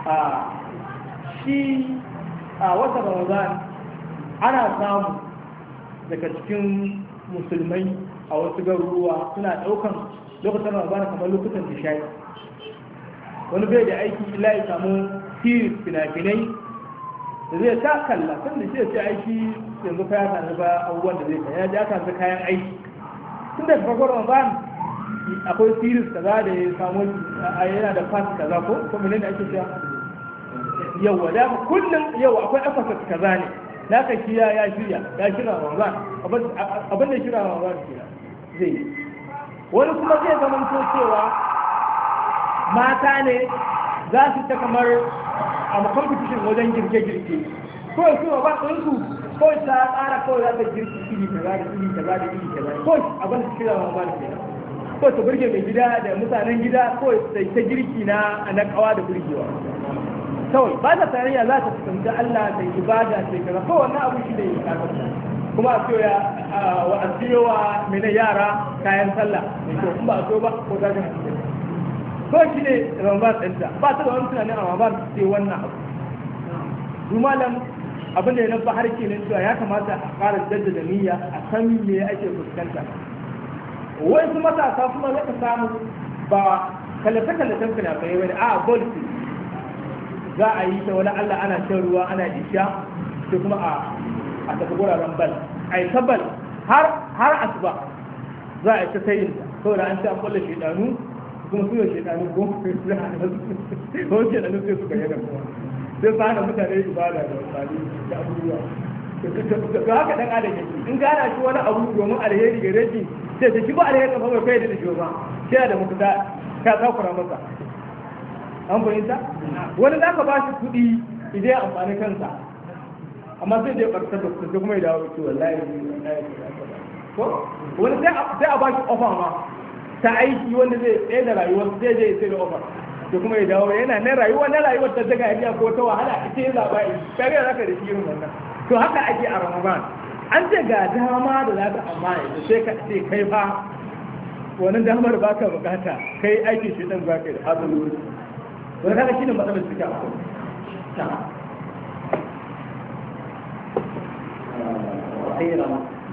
shi a wata ramadan ana samu daga cikin musulmai a wasu garuruwa suna daukan lokacin ramadan kamar lokutan nishadi wani bai da aiki illa ya samu series fina-finai da zai ta kalla sun da shi da ce aiki yanzu fa ya sami ba abubuwan da zai kaya ya sami kayan aiki tun da farkon ramadan akwai series kaza da ya samu yana da fast kaza ko kuma ne da ake cewa yawa da kullum yau akwai episode kaza ne na ka shi ya shirya Ramadan abin da shirya Ramadan ke zai yi wani kuma zai zama to cewa mata ne za su ta kamar a competition wajen girke-girke ko su ba ɗinsu ko ta tsara kawai za ta girki iri kaza da iri kaza da iri kaza ko abin da shirya Ramadan ke ko ta burge mai gida da mutanen gida ko ta girki na kawa da burgewa kawai ba ta tarayya za ta fuskanci Allah da ibada sai kaza ko wannan abu shi da ya kasance kuma a siyo wa mene yara kayan sallah to kuma a siyo ba ko ta gana ko shi ne Ramadan ɗinta ba ta da wani tunanin a Ramadan sai wannan abu dumalan abin da ya nufa har kenan cewa ya kamata a ƙara jaddada niyya a san me ake fuskanta wasu matasa kuma zaka samu ba kallace-kallacen fina-finai wani a bolsi za a yi ta wani Allah ana shan ruwa ana isha sai kuma a tafi guraren bal a yi ta bal har asuba za a yi ta sayin ta saboda an ce an kulle shaidanu kuma su yi shaidanu ko shaidanu sai su bayyana kuma sai su hana mutane ibada da wasali da abubuwa to haka dan adam yake in gana shi wani abu domin alheri gare shi sai ta shigo alheri ka bai kai da shi ba sai da mutunta ka takura masa an fahimta wani za ka ba shi kuɗi idan ya amfani kansa amma sai dai ɓarkar da kuɗi kuma ya dawo ce wallahi ko wani sai a ba shi ofa ma ta aiki wanda zai tsaye da rayuwar zai je sai da ofa da kuma ya dawo yana na rayuwar ta daga hanya ko ta wahala ita ya zaɓa yi kare za ka da shi irin wannan to haka ake a ramadan an ce ga dama da za ka amfani da sai ka ce kai fa wannan damar ba ka bukata kai aikin shi ɗan za ka yi da hazin wani kaga shi ne matsalar suke a أخيرا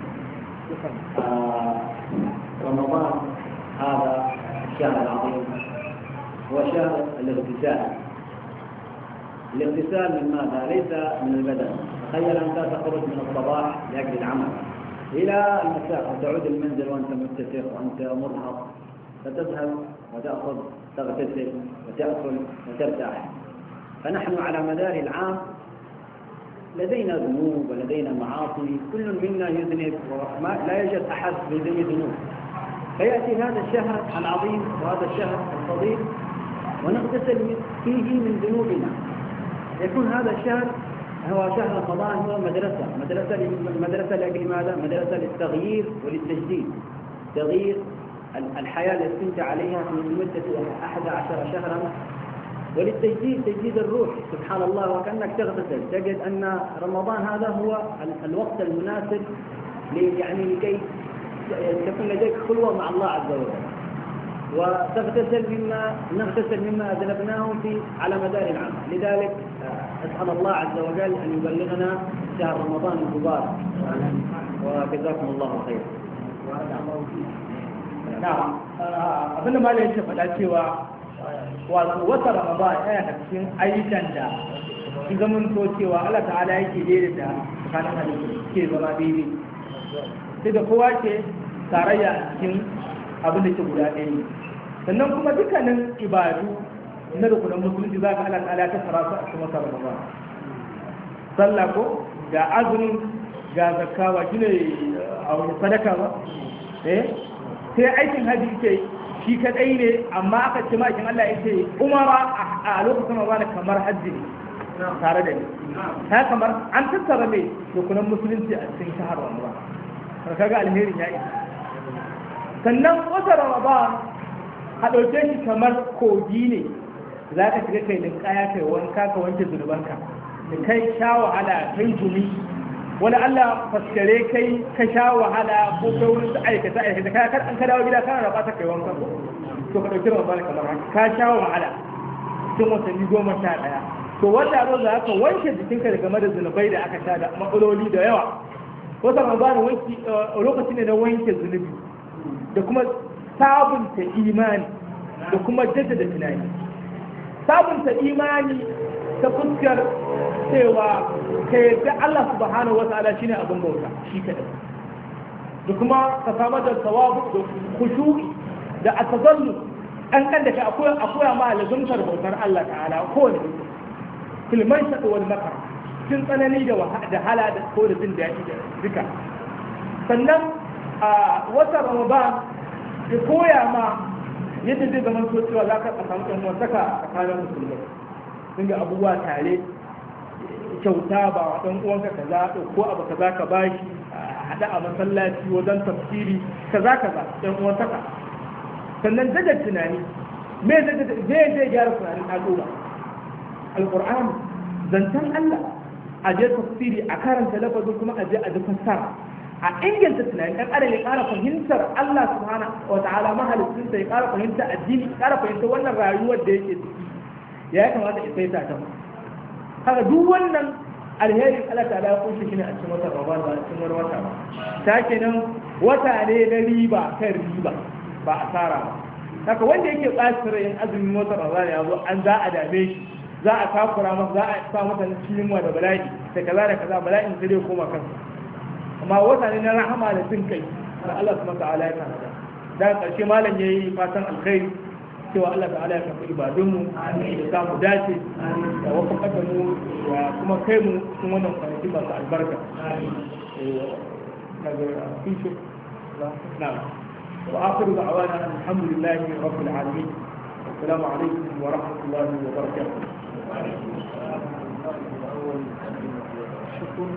رمضان هذا الشهر العظيم هو شهر الاغتسال. الاغتسال من ماذا؟ ليس من البدن. تخيل أنت تخرج من الصباح لأجل العمل إلى المساء وتعود المنزل وأنت متسخ وأنت مرهق فتذهب وتأخذ تغتسل وتأكل وترتاح. فنحن على مدار العام لدينا ذنوب ولدينا معاصي، كل منا يذنب لا يوجد أحد بدون ذنوب. فيأتي هذا الشهر العظيم وهذا الشهر الفضيل ونغتسل فيه من ذنوبنا. يكون هذا الشهر هو شهر رمضان هو مدرسة لأجل ماذا؟ مدرسة للتغيير وللتجديد، تغيير الحياة التي كنت عليها في مدة 11 شهرا، وللتجديد تجديد الروح. سبحان الله، وكأنك تغتسل تجد أن رمضان هذا هو الوقت المناسب لكي تكون لديك خلوة مع الله عز وجل، نغتسل مما أذنبناه على مدار العام. لذلك أسأل الله عز وجل أن يبلغنا شهر رمضان المبارك، وجزاكم الله خيرا. نعم. abinda ma da yake faɗa cewa wata Ramadan yana cikin ayyukan da shi zaman to cewa Allah ta'ala yake daidaita tsakanin halittu ke zama daidai, sai da kowa ke tarayya a cikin abin da ke guda ɗaya ne. Sannan kuma dukkanin ibadu na rukunan musulunci za ka Allah ta'ala ta fara su a cikin wata Ramadan. Sallah ko ga azumin ga zakka shine a wani sadaka ba, sai aikin haji ke shi kadai ne, amma aka ce makin Allah ya ce umara a lokacin Ramadan kamar hajji ne tare da ni. Ta kamar an tattara mai rukunan musulunci a cikin shahar Ramadan. Kaga alherin ya isa. Sannan wata Ramadan a ɗauke shi kamar kogi ne, za ka shiga kai linkaya kai wanka ka wanke zunubanka da kai sha wahala kai gumi, wani Allah faskare kai ka sha wahala ko kai wurin su aikata kai kar an ka dawo gida kana raba ta kai wanka ko to ka ɗauki Ramadan kamar haka ka sha wahala cikin watanni 11. to wanda zo za ka wanke jikinka daga game da zunubai da aka sha da matsaloli da yawa. wata Ramadan lokaci ne na wanke zunubi da kuma sabunta imani da kuma jaddada tunani. Sabunta imani ta fuskar cewa ka yarda Allah subhanahu wata'ala shine abin bauta shi kadai, da kuma ka samar da tawabu da khushu'i da atazallu an kan da ka akwai ma lazumtar bautar Allah ta'ala kowane filman shaɗu wal makar cikin tsanani da hala da ko da jin daɗi da duka. Sannan a wata Ramadan ya koya ma yadda zai zama so cewa za ka samu ɗan wasaka tsakanin musulmai, sun ga abubuwa tare, kyauta ba wa ɗan uwanka kaza ko abu kaza ka bashi, haɗa a masallaci wajen tafsiri kaza ɗan uwantaka. sannan daga tunani me zai gyara tunanin al'umma? Alƙur'ani, zancen Allah, a je tafsiri a karanta lafazin kuma a je a ji fassara, a inganta tunani ɗan adam ya ƙara fahimtar Allah subhanahu wa ta'ala mahalicinsa, ya ƙara fahimtar addini, ya ƙara fahimtar wannan rayuwar da yake ciki, ya kamata ya saita ta. Haka duk wannan alherin Allah ta'ala ya kunshi shi ne a cikin wata Ramadan ba a cikin wani wata ba. Ta kenan wata ne na riba kan riba ba asara ba. Haka wanda yake ɓacin rayin azumin wata Ramadan ya zo an za a dame shi, za a takura masa, za a sa masa cikin da bala'i da kaza bala'in sai dai koma kansa. Amma wata ne na rahama da jin kai da Allah subhanahu wa ta'ala ya tanada. Da ƙarshe malam yayi fatan alkhairi cewa Allah ta'ala ya karɓi ibadunmu da samu dace da wafakar da mu da kuma kai mu cikin wannan kwanaki masu albarka. وآخر دعوانا الحمد لله رب العالمين. السلام عليكم ورحمة الله وبركاته. شكرا.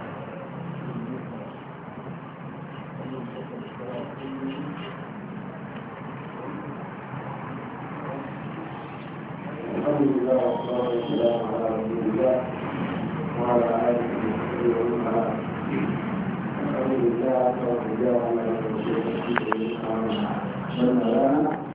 الحمد لله والصلاة والسلام على رسول الله وعلى آله وصحبه ومن والاه. الحمد لله رب العالمين.